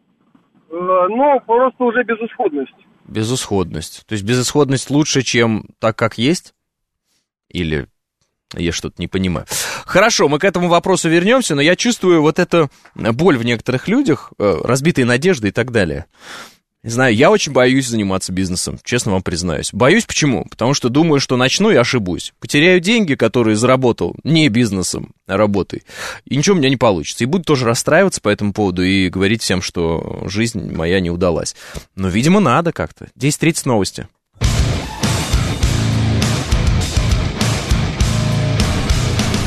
Ну, просто уже безысходность. Безысходность. То есть безысходность лучше, чем так, как есть? Или я что-то не понимаю. Хорошо, мы к этому вопросу вернемся, но я чувствую вот эту боль в некоторых людях, разбитые надежды и так далее. Не знаю, я очень боюсь заниматься бизнесом, честно вам признаюсь. Боюсь почему? Потому что думаю, что начну и ошибусь. Потеряю деньги, которые заработал не бизнесом, а работой. И ничего у меня не получится. И буду тоже расстраиваться по этому поводу и говорить всем, что жизнь моя не удалась. Но, видимо, надо как-то. 10:30 новости.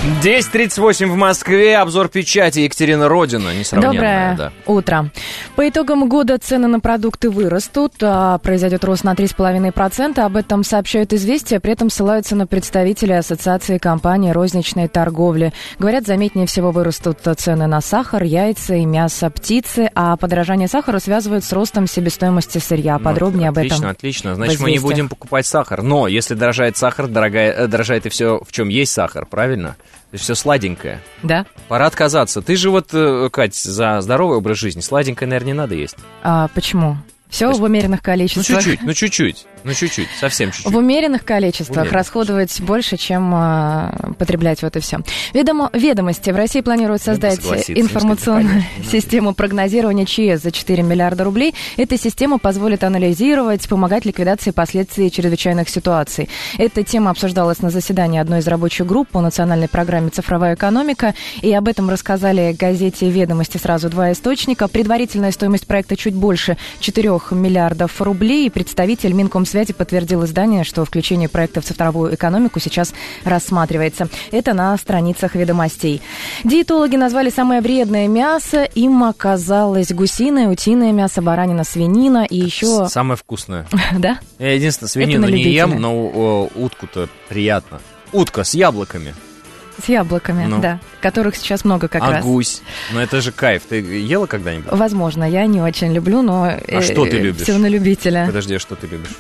10:38 в Москве. Обзор печати. Екатерина Родина. Несравненная. Доброе утро. По итогам года цены на продукты вырастут. Произойдет рост на 3,5%. Об этом сообщают «Известия». При этом ссылаются на представителей Ассоциации компаний розничной торговли. Говорят, заметнее всего вырастут цены на сахар, яйца и мясо птицы. А подорожание сахара связывают с ростом себестоимости сырья. Подробнее об этом. Отлично. Значит, мы не будем покупать сахар. Но если дорожает сахар, дорожает и все, в чем есть сахар. Правильно? То есть все сладенькое. Да. Пора отказаться. Ты же вот, Кать, за здоровый образ жизни. Сладенькое, наверное, не надо есть. Почему? Все в умеренных количествах. Ну, чуть-чуть, совсем чуть-чуть. В умеренных количествах расходовать больше, чем потреблять, вот и все. Ведомости. В России планируют создать информационную систему прогнозирования ЧС за 4 миллиарда рублей. Эта система позволит анализировать, помогать ликвидации последствий чрезвычайных ситуаций. Эта тема обсуждалась на заседании одной из рабочих групп по национальной программе «Цифровая экономика». И об этом рассказали газете «Ведомости» сразу два источника. Предварительная стоимость проекта чуть больше 4 миллиардов рублей. Представитель Минкомсвязи подтвердил изданию, что включение проекта в цифровую экономику сейчас рассматривается. Это на страницах «Ведомостей». Диетологи назвали самое вредное мясо. Им оказалось гусиное, утиное мясо, баранина, свинина и еще... Самое вкусное. Да? Я единственное, свинину не ем, но утку-то приятно. Утка с яблоками. С яблоками, да, которых сейчас много как раз. А гусь? Ну это же кайф. Ты ела когда-нибудь? Возможно, я не очень люблю, но... А что ты любишь? Все на любителя. Подожди, а что ты любишь?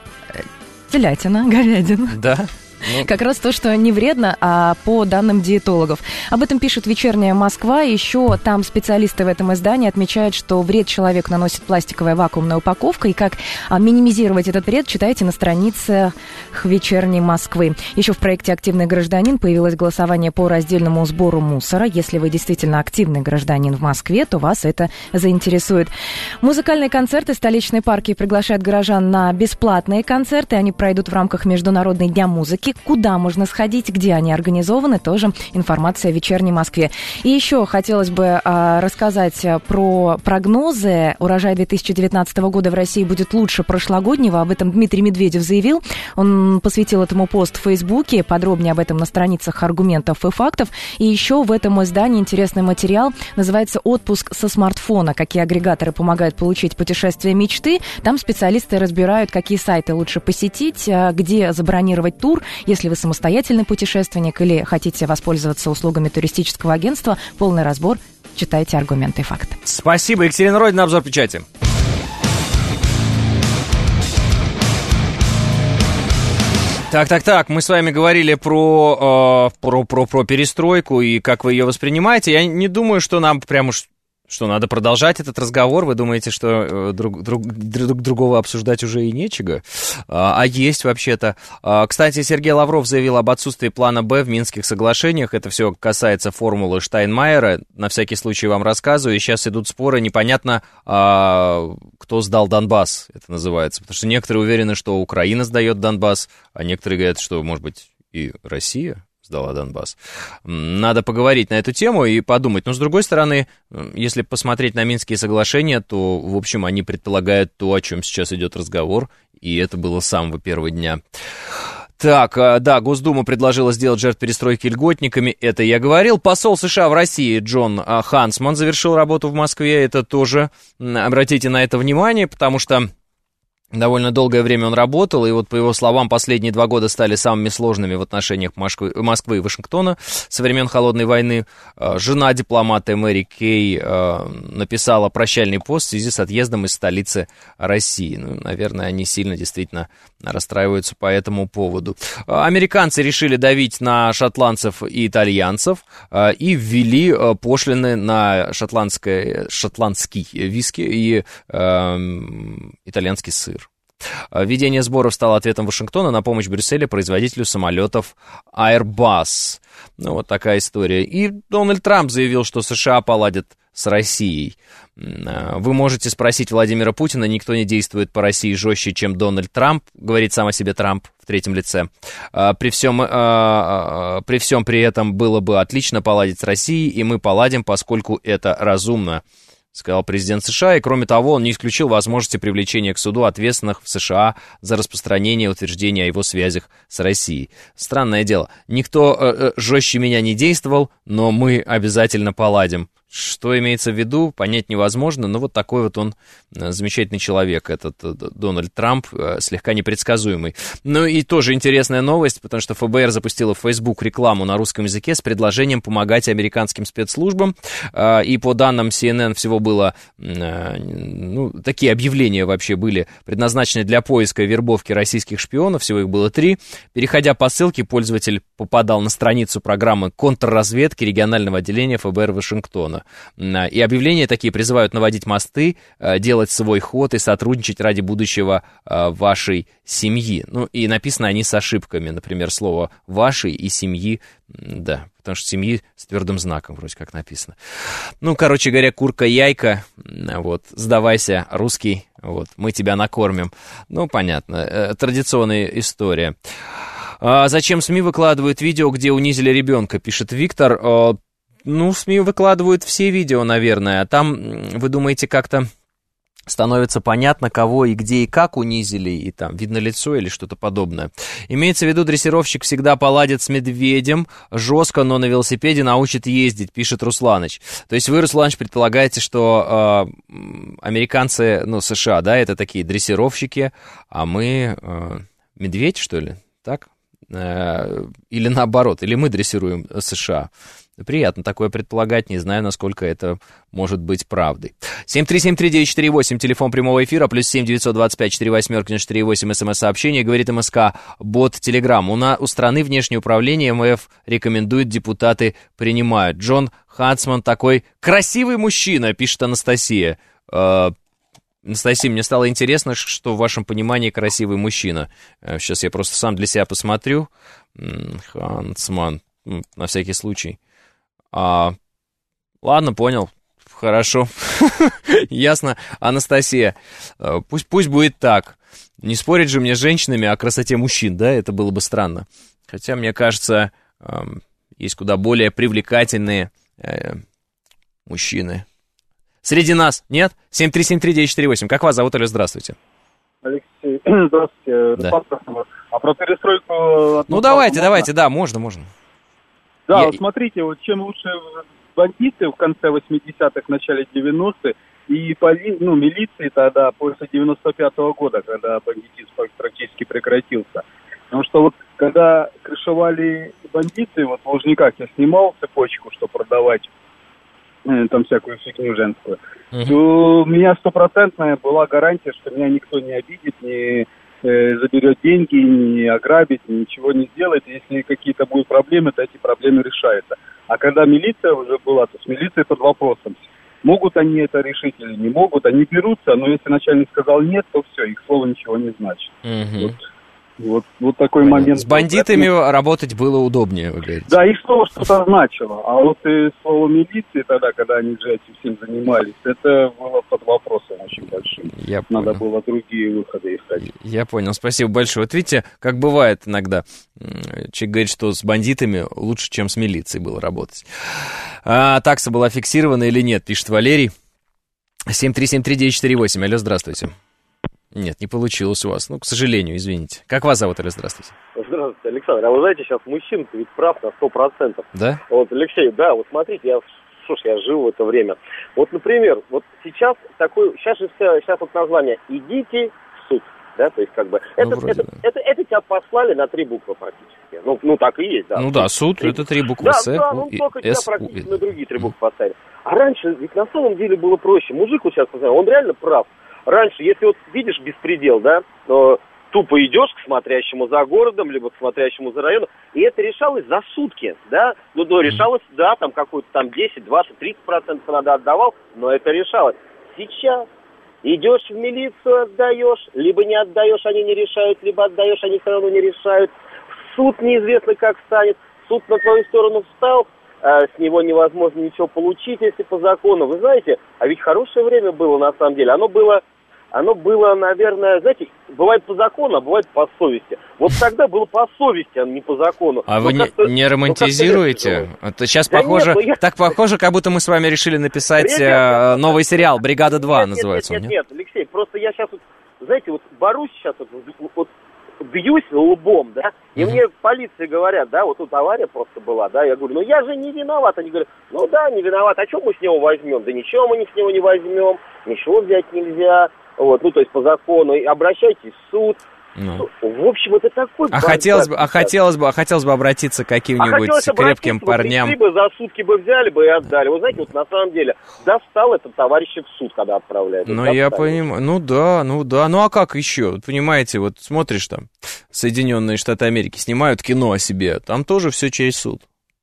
Телятина, говядина. Да? Как раз то, что не вредно, по данным диетологов. Об этом пишет «Вечерняя Москва». Еще там специалисты в этом издании отмечают, что вред человеку наносит пластиковая вакуумная упаковка. И как минимизировать этот вред, читайте на страницах «Вечерней Москвы». Еще в проекте «Активный гражданин» появилось голосование по раздельному сбору мусора. Если вы действительно активный гражданин в Москве, то вас это заинтересует. Музыкальные концерты столичные парки приглашают горожан на бесплатные концерты. Они пройдут в рамках Международного дня музыки. Куда можно сходить, где они организованы, тоже информация в «Вечерней Москве». И еще хотелось бы рассказать про прогнозы. Урожай 2019 года в России будет лучше прошлогоднего. Об этом Дмитрий Медведев заявил. Он посвятил этому пост в Фейсбуке. Подробнее об этом на страницах «Аргументов и фактов». И еще в этом издании интересный материал. Называется «Отпуск со смартфона. Какие агрегаторы помогают получить путешествие мечты». Там специалисты разбирают, какие сайты лучше посетить, где забронировать тур. Если вы самостоятельный путешественник или хотите воспользоваться услугами туристического агентства, полный разбор читайте «Аргументы и факты». Спасибо. Екатерина Родина, обзор печати. Так, мы с вами говорили про перестройку и как вы ее воспринимаете. Я не думаю, что нам прям уж... Что, надо продолжать этот разговор? Вы думаете, что друг другого обсуждать уже и нечего? А есть вообще-то. Кстати, Сергей Лавров заявил об отсутствии плана «Б» в Минских соглашениях. Это все касается формулы Штайнмайера. На всякий случай вам рассказываю. И сейчас идут споры. Непонятно, кто сдал Донбасс, это называется. Потому что некоторые уверены, что Украина сдает Донбасс, а некоторые говорят, что, может быть, и Россия сдала Донбасс. Надо поговорить на эту тему и подумать. Но, с другой стороны, если посмотреть на Минские соглашения, то, в общем, они предполагают то, о чем сейчас идет разговор, и это было с самого первого дня. Так, да, Госдума предложила сделать жертв перестройки льготниками, это я говорил. Посол США в России Джон Хансман завершил работу в Москве, это тоже, обратите на это внимание, потому что довольно долгое время он работал, и вот, по его словам, последние 2 года стали самыми сложными в отношениях Москвы и Вашингтона со времен Холодной войны. Жена дипломата Мэри Кей написала прощальный пост в связи с отъездом из столицы России. Ну, наверное, они сильно действительно расстраиваются по этому поводу. Американцы решили давить на шотландцев и итальянцев и ввели пошлины на шотландский виски и итальянский сыр. Введение сборов стало ответом Вашингтона на помощь Брюсселя производителю самолетов Airbus. Ну, вот такая история. И Дональд Трамп заявил, что США поладят с Россией. Вы можете спросить Владимира Путина, никто не действует по России жестче, чем Дональд Трамп, говорит сам о себе Трамп в третьем лице. При всем при этом было бы отлично поладить с Россией, и мы поладим, поскольку это разумно, сказал президент США, и кроме того, он не исключил возможности привлечения к суду ответственных в США за распространение утверждений о его связях с Россией. Странное дело, никто жестче меня не действовал, но мы обязательно поладим. Что имеется в виду, понять невозможно, но вот такой вот он замечательный человек, этот Дональд Трамп, слегка непредсказуемый. Ну и тоже интересная новость, потому что ФБР запустила в Facebook рекламу на русском языке с предложением помогать американским спецслужбам, и по данным CNN всего было, ну, такие объявления вообще были предназначены для поиска и вербовки российских шпионов, всего их было 3. Переходя по ссылке, пользователь попадал на страницу программы контрразведки регионального отделения ФБР Вашингтона. И объявления такие призывают наводить мосты, делать свой ход и сотрудничать ради будущего вашей семьи. Ну, и написано они с ошибками. Например, слово «вашей» и «семьи», да, потому что «семьи» с твердым знаком вроде как написано. Ну, короче говоря, курка-яйка, вот, сдавайся, русский, вот, мы тебя накормим. Ну, понятно, традиционная история. Зачем СМИ выкладывают видео, где унизили ребенка, пишет Виктор. Ну, СМИ выкладывают все видео, наверное, а там, вы думаете, как-то становится понятно, кого и где и как унизили, и там видно лицо или что-то подобное. Имеется в виду, дрессировщик всегда поладит с медведем, жестко, но на велосипеде научит ездить, пишет Русланыч. То есть вы, Русланыч, предполагаете, что американцы, ну, США, да, это такие дрессировщики, а мы медведь, что ли, так? Или наоборот, или мы дрессируем США. Приятно такое предполагать, не знаю, насколько это может быть правдой. 7373948, телефон прямого эфира, плюс 7-925-48-48, смс-сообщение, говорит МСК, бот Телеграм. У страны внешнее управление МВФ рекомендует, депутаты принимают. Джон Хансман такой красивый мужчина, пишет Анастасия. Анастасия, мне стало интересно, что в вашем понимании красивый мужчина. Сейчас я просто сам для себя посмотрю. Хансман, на всякий случай. Ладно, понял. Хорошо. Ясно, Анастасия. Пусть будет так. Не спорить же мне с женщинами о красоте мужчин, да? Это было бы странно. Хотя, мне кажется, есть куда более привлекательные мужчины. Среди нас, нет? 7373948. Как вас зовут, Алло, здравствуйте. Алексей, здравствуйте. Да. А про перестройку... Ну, давайте, да, можно. Да, вот смотрите, вот чем лучше бандиты в конце 80-х, начале 90-х, и милиции тогда, после 95-го года, когда бандитизм практически прекратился. Потому что вот когда крышевали бандиты, вот в Лужниках я снимал цепочку, чтобы продавать там всякую фигню женскую, то у меня стопроцентная была гарантия, что меня никто не обидит, не заберет деньги, не ограбит, ничего не сделает. Если какие-то будут проблемы, то эти проблемы решаются. А когда милиция уже была, то с милицией под вопросом. Могут они это решить или не могут, они берутся, но если начальник сказал нет, то все, их слово ничего не значит. Вот такой момент. С бандитами работать было удобнее, вы говорите. Да, их слово что-то значило. А вот и слово милиции тогда, когда они же этим всем занимались, это было под вопросом очень большим. Надо было другие выходы искать. Я понял, спасибо большое. Вот видите, как бывает иногда. Человек говорит, что с бандитами лучше, чем с милицией было работать. Такса была фиксирована или нет, пишет Валерий. 7373948. Алло, здравствуйте. Нет, не получилось у вас. Ну, к сожалению, извините. Как вас зовут, Алло, здравствуйте? Здравствуйте, Александр. А вы знаете, сейчас мужчина-то ведь прав на 100%. Да? Вот, Алексей, да, вот смотрите, я жил в это время. Вот, например, вот сейчас вот название «Идите в суд». Да, то есть как бы это тебя послали на 3 буквы практически. Ну так и есть, да. Ну да, суд, это 3 буквы С. Да, ну только тебя практически на другие 3 буквы поставили. А раньше ведь на самом деле было проще. Мужик вот сейчас, он реально прав. Раньше, если вот видишь беспредел, да, то тупо идешь к смотрящему за городом, либо к смотрящему за районом, и это решалось за сутки, да, решалось, да, там какой-то там 10, 20, 30% надо отдавал, но это решалось. Сейчас идешь в милицию, отдаешь, либо не отдаешь, они не решают, либо отдаешь, они все равно не решают. В суд неизвестно как станет, суд на твою сторону встал, с него невозможно ничего получить, если по закону. Вы знаете, а ведь хорошее время было на самом деле, оно было оно было, наверное, знаете, бывает по закону, а бывает по совести. Вот тогда было по совести, а не по закону. А вы не романтизируете? Это сейчас да похоже, нет, так похоже, как будто мы с вами решили написать новый сериал «Бригада 2» называется он. Нет, Алексей, просто я сейчас, знаете, вот борюсь сейчас, вот бьюсь лбом, да, и мне в полиции говорят, да, вот тут авария просто была, да, я говорю, ну я же не виноват, они говорят, ну да, не виноват, а что мы с него возьмем? Да ничего мы с него не возьмем, ничего взять нельзя, вот, ну то есть по закону, обращайтесь в суд. Ну. В общем, это такой... хотелось бы обратиться к каким-нибудь крепким парням. Вот, бы за сутки бы взяли бы и отдали. Вы знаете, вот на самом деле, достал этот товарищ в суд, когда отправляют. Ну, я понимаю. Ну да. Ну, а как еще? Вот, понимаете, вот смотришь там, Соединенные Штаты Америки снимают кино о себе, там тоже все через суд.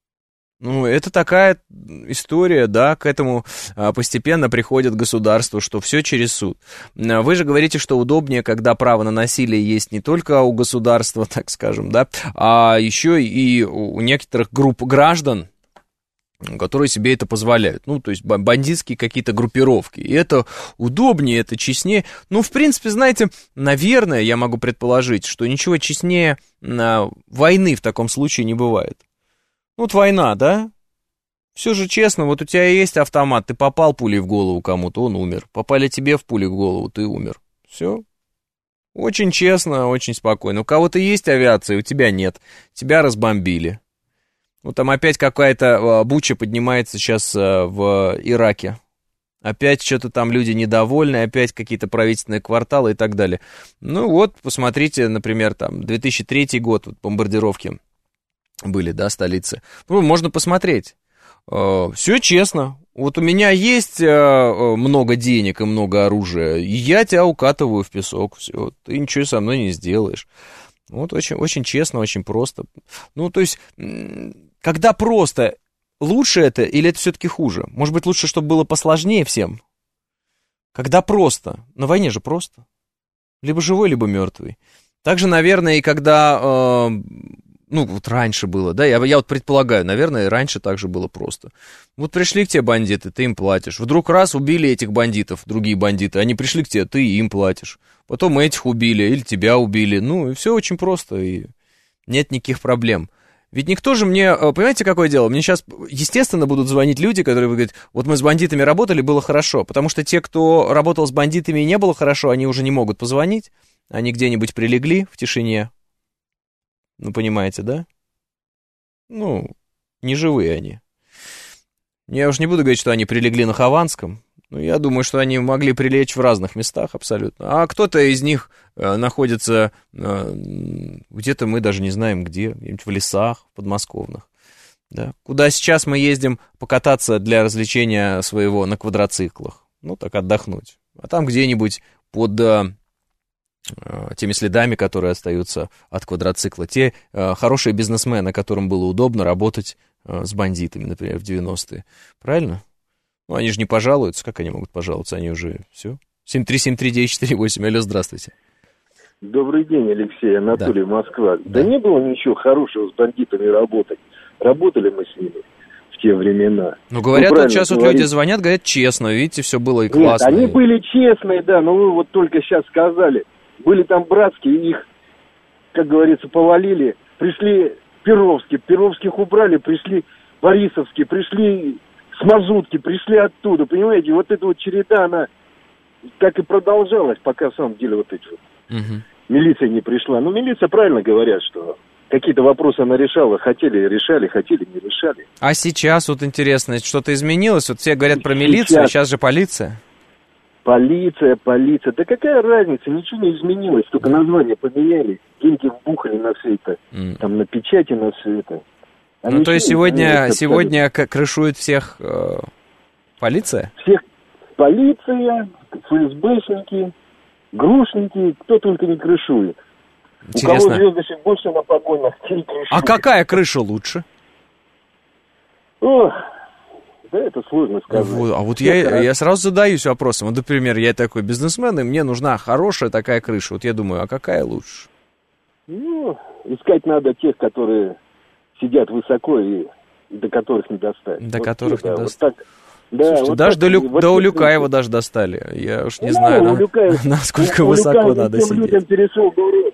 Ну, это такая история, да, к этому постепенно приходит государство, что все через суд. Вы же говорите, что удобнее, когда право на насилие есть не только у государства, так скажем, да, а еще и у некоторых групп граждан, которые себе это позволяют. Ну, то есть бандитские какие-то группировки. И это удобнее, это честнее. Ну, в принципе, знаете, наверное, я могу предположить, что ничего честнее войны в таком случае не бывает. Вот война, да? Все же честно, вот у тебя есть автомат, ты попал пулей в голову кому-то, он умер. Попали тебе в пулю в голову, ты умер. Все. Очень честно, очень спокойно. У кого-то есть авиация, у тебя нет. Тебя разбомбили. Вот там опять какая-то буча поднимается сейчас в Ираке. Опять что-то там люди недовольны, опять какие-то правительственные кварталы и так далее. Ну вот, посмотрите, например, там 2003 год, вот, бомбардировки были, да, столицы. Ну, можно посмотреть. Все честно. Вот у меня есть много денег и много оружия, и я тебя укатываю в песок. Все, ты ничего со мной не сделаешь. Вот очень, очень честно, очень просто. Ну, то есть, когда просто, лучше это или это все-таки хуже? Может быть, лучше, чтобы было посложнее всем? Когда просто. На войне же просто. Либо живой, либо мертвый. Также, наверное, и когда... Ну, вот раньше было, да, я вот предполагаю, наверное, раньше также было просто. Вот пришли к тебе бандиты, ты им платишь. Вдруг раз убили этих бандитов, другие бандиты, они пришли к тебе, ты им платишь. Потом этих убили или тебя убили. Ну, и все очень просто, и нет никаких проблем. Ведь никто же мне, понимаете, какое дело? Мне сейчас, естественно, будут звонить люди, которые будут говорить, вот мы с бандитами работали, было хорошо. Потому что те, кто работал с бандитами и не было хорошо, они уже не могут позвонить. Они где-нибудь прилегли в тишине. Ну, понимаете, да? Ну, не живые они. Я уж не буду говорить, что они прилегли на Хованском. Но я думаю, что они могли прилечь в разных местах абсолютно. А кто-то из них находится где-то, мы даже не знаем где, где-нибудь в лесах подмосковных. Да? Куда сейчас мы ездим покататься для развлечения своего на квадроциклах. Ну, так отдохнуть. А там где-нибудь под... теми следами, которые остаются от квадроцикла. Те хорошие бизнесмены, которым было удобно работать с бандитами, например, в 90-е. Правильно? Ну, они же не пожалуются. Как они могут пожаловаться? Они уже все. 7373948. Алло, здравствуйте. Добрый день, Алексей. Анатолий, да. Москва. Да не было ничего хорошего с бандитами работать. Работали мы с ними в те времена. Ну, говорят, вот сейчас вот люди звонят, говорят честно. Видите, все было и классно. Нет, они были честные, да, но вы вот только сейчас сказали. Были там братские, их, как говорится, повалили. Пришли Перовских убрали, пришли Борисовские, пришли Смазутки, пришли оттуда. Понимаете, вот эта вот череда, она так и продолжалась, пока, в самом деле, вот эти вот милиция не пришла. Ну, милиция правильно говорят, что какие-то вопросы она решала. Хотели решали, хотели не решали. А сейчас, вот интересно, что-то изменилось? Вот все говорят про милицию, а сейчас же полиция. Полиция. Да какая разница? Ничего не изменилось. Только название поменяли. Деньги вбухали на все это. Там на печати на все это. Ну, то есть сегодня крышует всех полиция? Всех полиция, ФСБшники, грушники, кто только не крышует. Интересно. У кого звездочек больше на погонах, те и крышуют. А какая крыша лучше? Ох. Да, это сложно сказать. А вот я сразу задаюсь вопросом. Вот, например, я такой бизнесмен, и мне нужна хорошая такая крыша. Вот я думаю, а какая лучше? Ну, искать надо тех, которые сидят высоко и до которых не достать. До которых не достать. Да, слушайте, вот даже так, до Улюкаева даже достали. Я уж не знаю, насколько высоко надо сидеть. Людям перешел дорогу.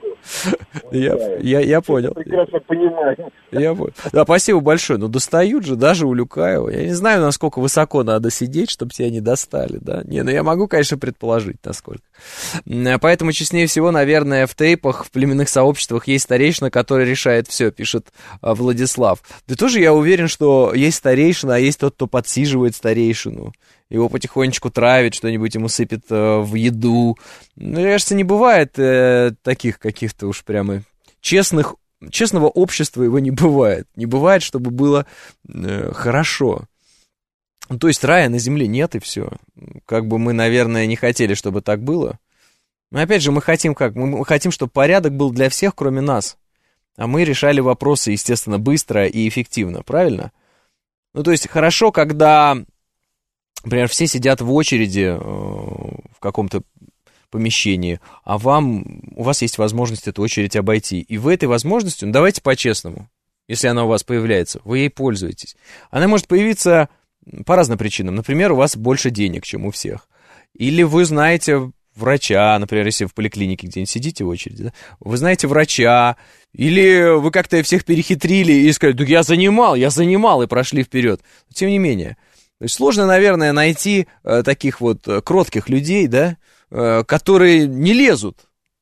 Я понял. Прекрасно понимаю. Я понял. Да, спасибо большое. Но достают же даже у Люкаева. Я не знаю, насколько высоко надо сидеть, чтобы тебя не достали, да. Не, ну я могу, конечно, предположить, насколько. Поэтому честнее всего, наверное, в тейпах, в племенных сообществах есть старейшина, который решает все, пишет Владислав. Да тоже я уверен, что есть старейшина, а есть тот, кто подсиживает старейшину. Его потихонечку травит, что-нибудь ему сыпет в еду. Мне кажется, не бывает таких каких-то уж прямо честного общества его не бывает. Не бывает, чтобы было хорошо. Ну, то есть рая на земле нет, и все. Как бы мы, наверное, не хотели, чтобы так было. Но опять же, мы хотим как? Мы хотим, чтобы порядок был для всех, кроме нас. А мы решали вопросы, естественно, быстро и эффективно, правильно? Ну, то есть хорошо, когда... Например, все сидят в очереди в каком-то помещении, а у вас есть возможность эту очередь обойти. И вы этой возможностью, ну давайте по-честному, если она у вас появляется, вы ей пользуетесь. Она может появиться по разным причинам. Например, у вас больше денег, чем у всех. Или вы знаете врача, например, если в поликлинике где-нибудь сидите в очереди, да? Вы знаете врача, или вы как-то всех перехитрили и сказали, да я занимал, и прошли вперед. Но тем не менее... То есть сложно, наверное, найти таких вот кротких людей, да, которые не лезут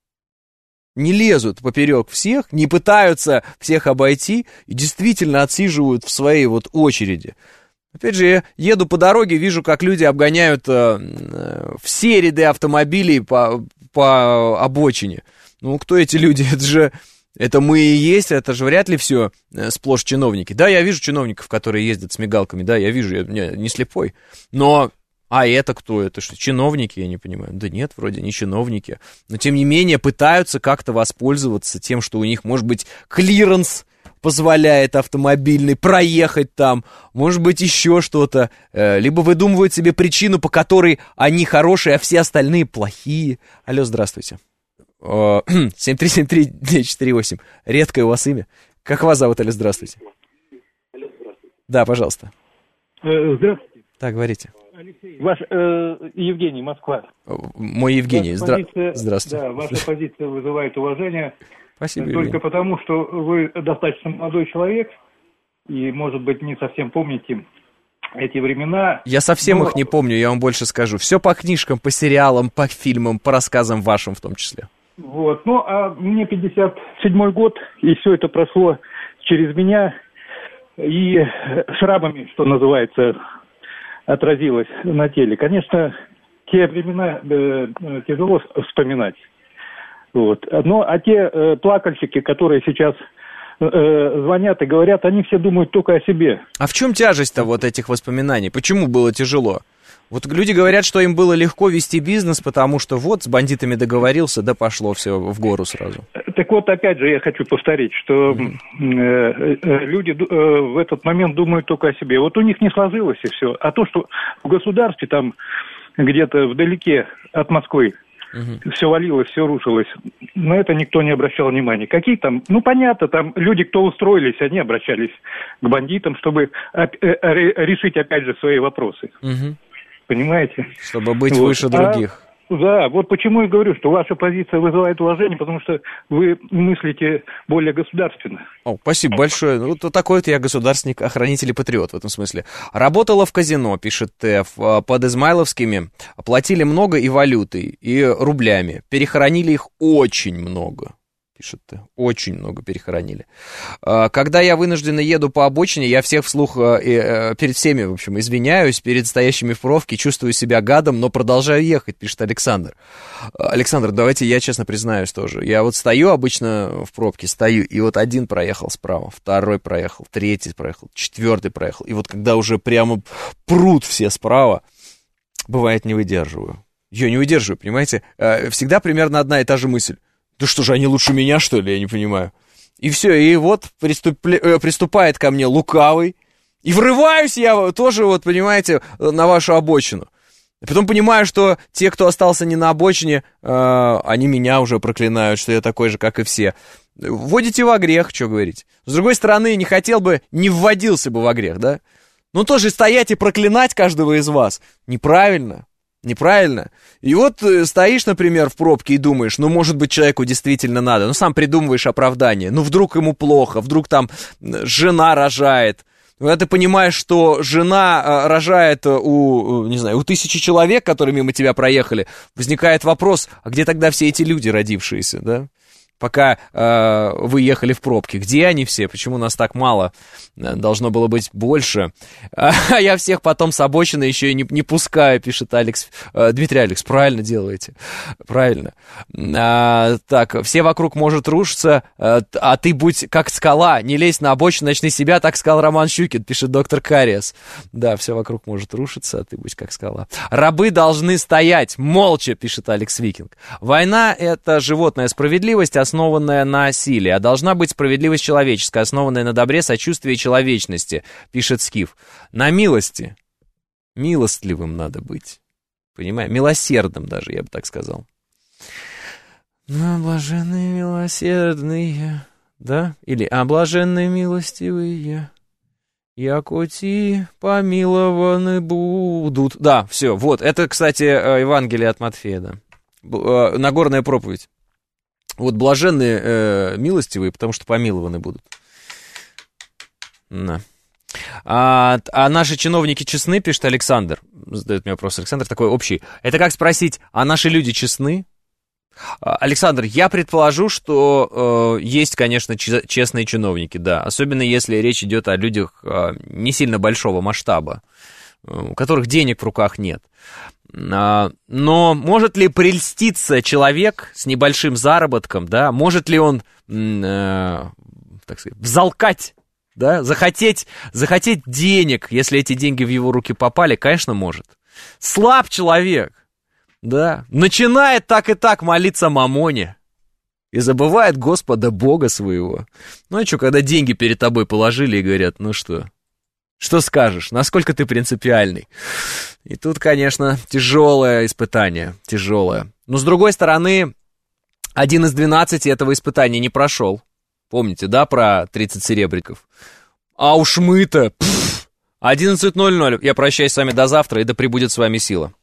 поперек всех, не пытаются всех обойти и действительно отсиживают в своей вот очереди. Опять же, я еду по дороге, вижу, как люди обгоняют все ряды автомобилей по обочине. Ну, кто эти люди? Это мы и есть, это же вряд ли все сплошь чиновники. Да, я вижу чиновников, которые ездят с мигалками, да, я вижу, я не слепой. Но, это кто? Это что, чиновники, я не понимаю. Да нет, вроде не чиновники. Но, тем не менее, пытаются как-то воспользоваться тем, что у них, может быть, клиренс позволяет автомобильный проехать там, может быть, еще что-то. Либо выдумывают себе причину, по которой они хорошие, а все остальные плохие. Алло, здравствуйте. 7373948. Редкое у вас имя. Как вас зовут, или здравствуйте? Да, пожалуйста. Здравствуйте. Так, говорите. Алексей, ваш Евгений, Москва. Мой Евгений, здравствуйте. Да, ваша позиция вызывает уважение. Спасибо, только Евгений. потому, что вы достаточно молодой человек и, может быть, не совсем помните эти времена. Я совсем их не помню, я вам больше скажу. Все по книжкам, по сериалам, по фильмам, по рассказам вашим в том числе. Вот, а мне 57-й год, и все это прошло через меня, и шрамами, что называется, отразилось на теле. Конечно, те времена тяжело вспоминать. Вот. А те плакальщики, которые сейчас звонят и говорят, они все думают только о себе. А в чем тяжесть-то вот этих воспоминаний? Почему было тяжело? Вот люди говорят, что им было легко вести бизнес, потому что вот с бандитами договорился, да пошло все в гору сразу. Так вот, опять же, я хочу повторить, что люди в этот момент думают только о себе. Вот у них не сложилось и все. А то, что в государстве там где-то вдалеке от Москвы все валилось, все рушилось, на это никто не обращал внимания. Какие там, понятно, там люди, кто устроились, они обращались к бандитам, чтобы решить опять же свои вопросы. Понимаете? Чтобы быть выше других. Да, вот почему я говорю, что ваша позиция вызывает уважение, потому что вы мыслите более государственно. Спасибо большое. Вот такой вот я государственник, охранитель и патриот в этом смысле. Работала в казино, пишет ТФ, под Измайловскими. Платили много и валютой, и рублями. Перехоронили их очень много. Пишет, очень много перехоронили. Когда я вынужденно еду по обочине, я всех вслух перед всеми, в общем, извиняюсь, перед стоящими в пробке, чувствую себя гадом, но продолжаю ехать, пишет Александр. Александр, давайте я честно признаюсь тоже. Я вот стою обычно в пробке, и вот один проехал справа, второй проехал, третий проехал, четвертый проехал. И вот когда уже прямо прут все справа, бывает, не выдерживаю. Я не выдерживаю, понимаете? Всегда примерно одна и та же мысль. Да что же, они лучше меня, что ли? Я не понимаю. И все, и вот приступает ко мне лукавый. И врываюсь я тоже, вот, понимаете, на вашу обочину. И потом понимаю, что те, кто остался не на обочине, они меня уже проклинают, что я такой же, как и все. Вводите во грех, что говорить. С другой стороны, не хотел бы, не вводился бы во грех, да? Ну, тоже стоять и проклинать каждого из вас. Неправильно. Неправильно. И вот стоишь, например, в пробке и думаешь, ну, может быть, человеку действительно надо. Ну, сам придумываешь оправдание. Ну, вдруг ему плохо, вдруг там жена рожает. Когда ты понимаешь, что жена рожает у 1000 человек, которые мимо тебя проехали, возникает вопрос, а где тогда все эти люди, родившиеся, да? Пока вы ехали в пробке. Где они все? Почему нас так мало? Должно было быть больше. А я всех потом с обочины еще и не пускаю, пишет Алекс. Дмитрий Алекс, правильно делаете. Правильно. Так, все вокруг может рушиться, а ты будь как скала. Не лезь на обочину, начни себя, так сказал Роман Щукин, пишет доктор Кариес. Да, все вокруг может рушиться, а ты будь как скала. Рабы должны стоять молча, пишет Алекс Викинг. Война — это животная справедливость, основанная на силе, а должна быть справедливость человеческая, основанная на добре, сочувствии и человечности, пишет Скиф. На милости. Милостливым надо быть. Понимаешь? Милосердным даже, я бы так сказал. Блаженные милосердные, да? Или блаженные милостивые, якоти помилованы будут. Да, все, вот. Это, кстати, Евангелие от Матфея, да. Нагорная проповедь. Вот блаженные милостивые, потому что помилованы будут. Да. А наши чиновники честны, пишет Александр. Задает мне вопрос Александр, такой общий. Это как спросить, а наши люди честны? Александр, я предположу, что есть, конечно, честные чиновники, да. Особенно если речь идет о людях не сильно большого масштаба, у которых денег в руках нет. Но может ли прельститься человек с небольшим заработком, да, может ли он, так сказать, взалкать, да, захотеть денег, если эти деньги в его руки попали? Конечно, может. Слаб человек, да, начинает так и так молиться мамоне и забывает Господа Бога своего. Ну и что, когда деньги перед тобой положили и говорят, ну что? Что скажешь? Насколько ты принципиальный? И тут, конечно, тяжелое испытание. Тяжелое. Но, с другой стороны, 1 из 12 этого испытания не прошел. Помните, да, про 30 серебряков? А уж мы-то... 11:00. Я прощаюсь с вами до завтра, и да пребудет с вами сила.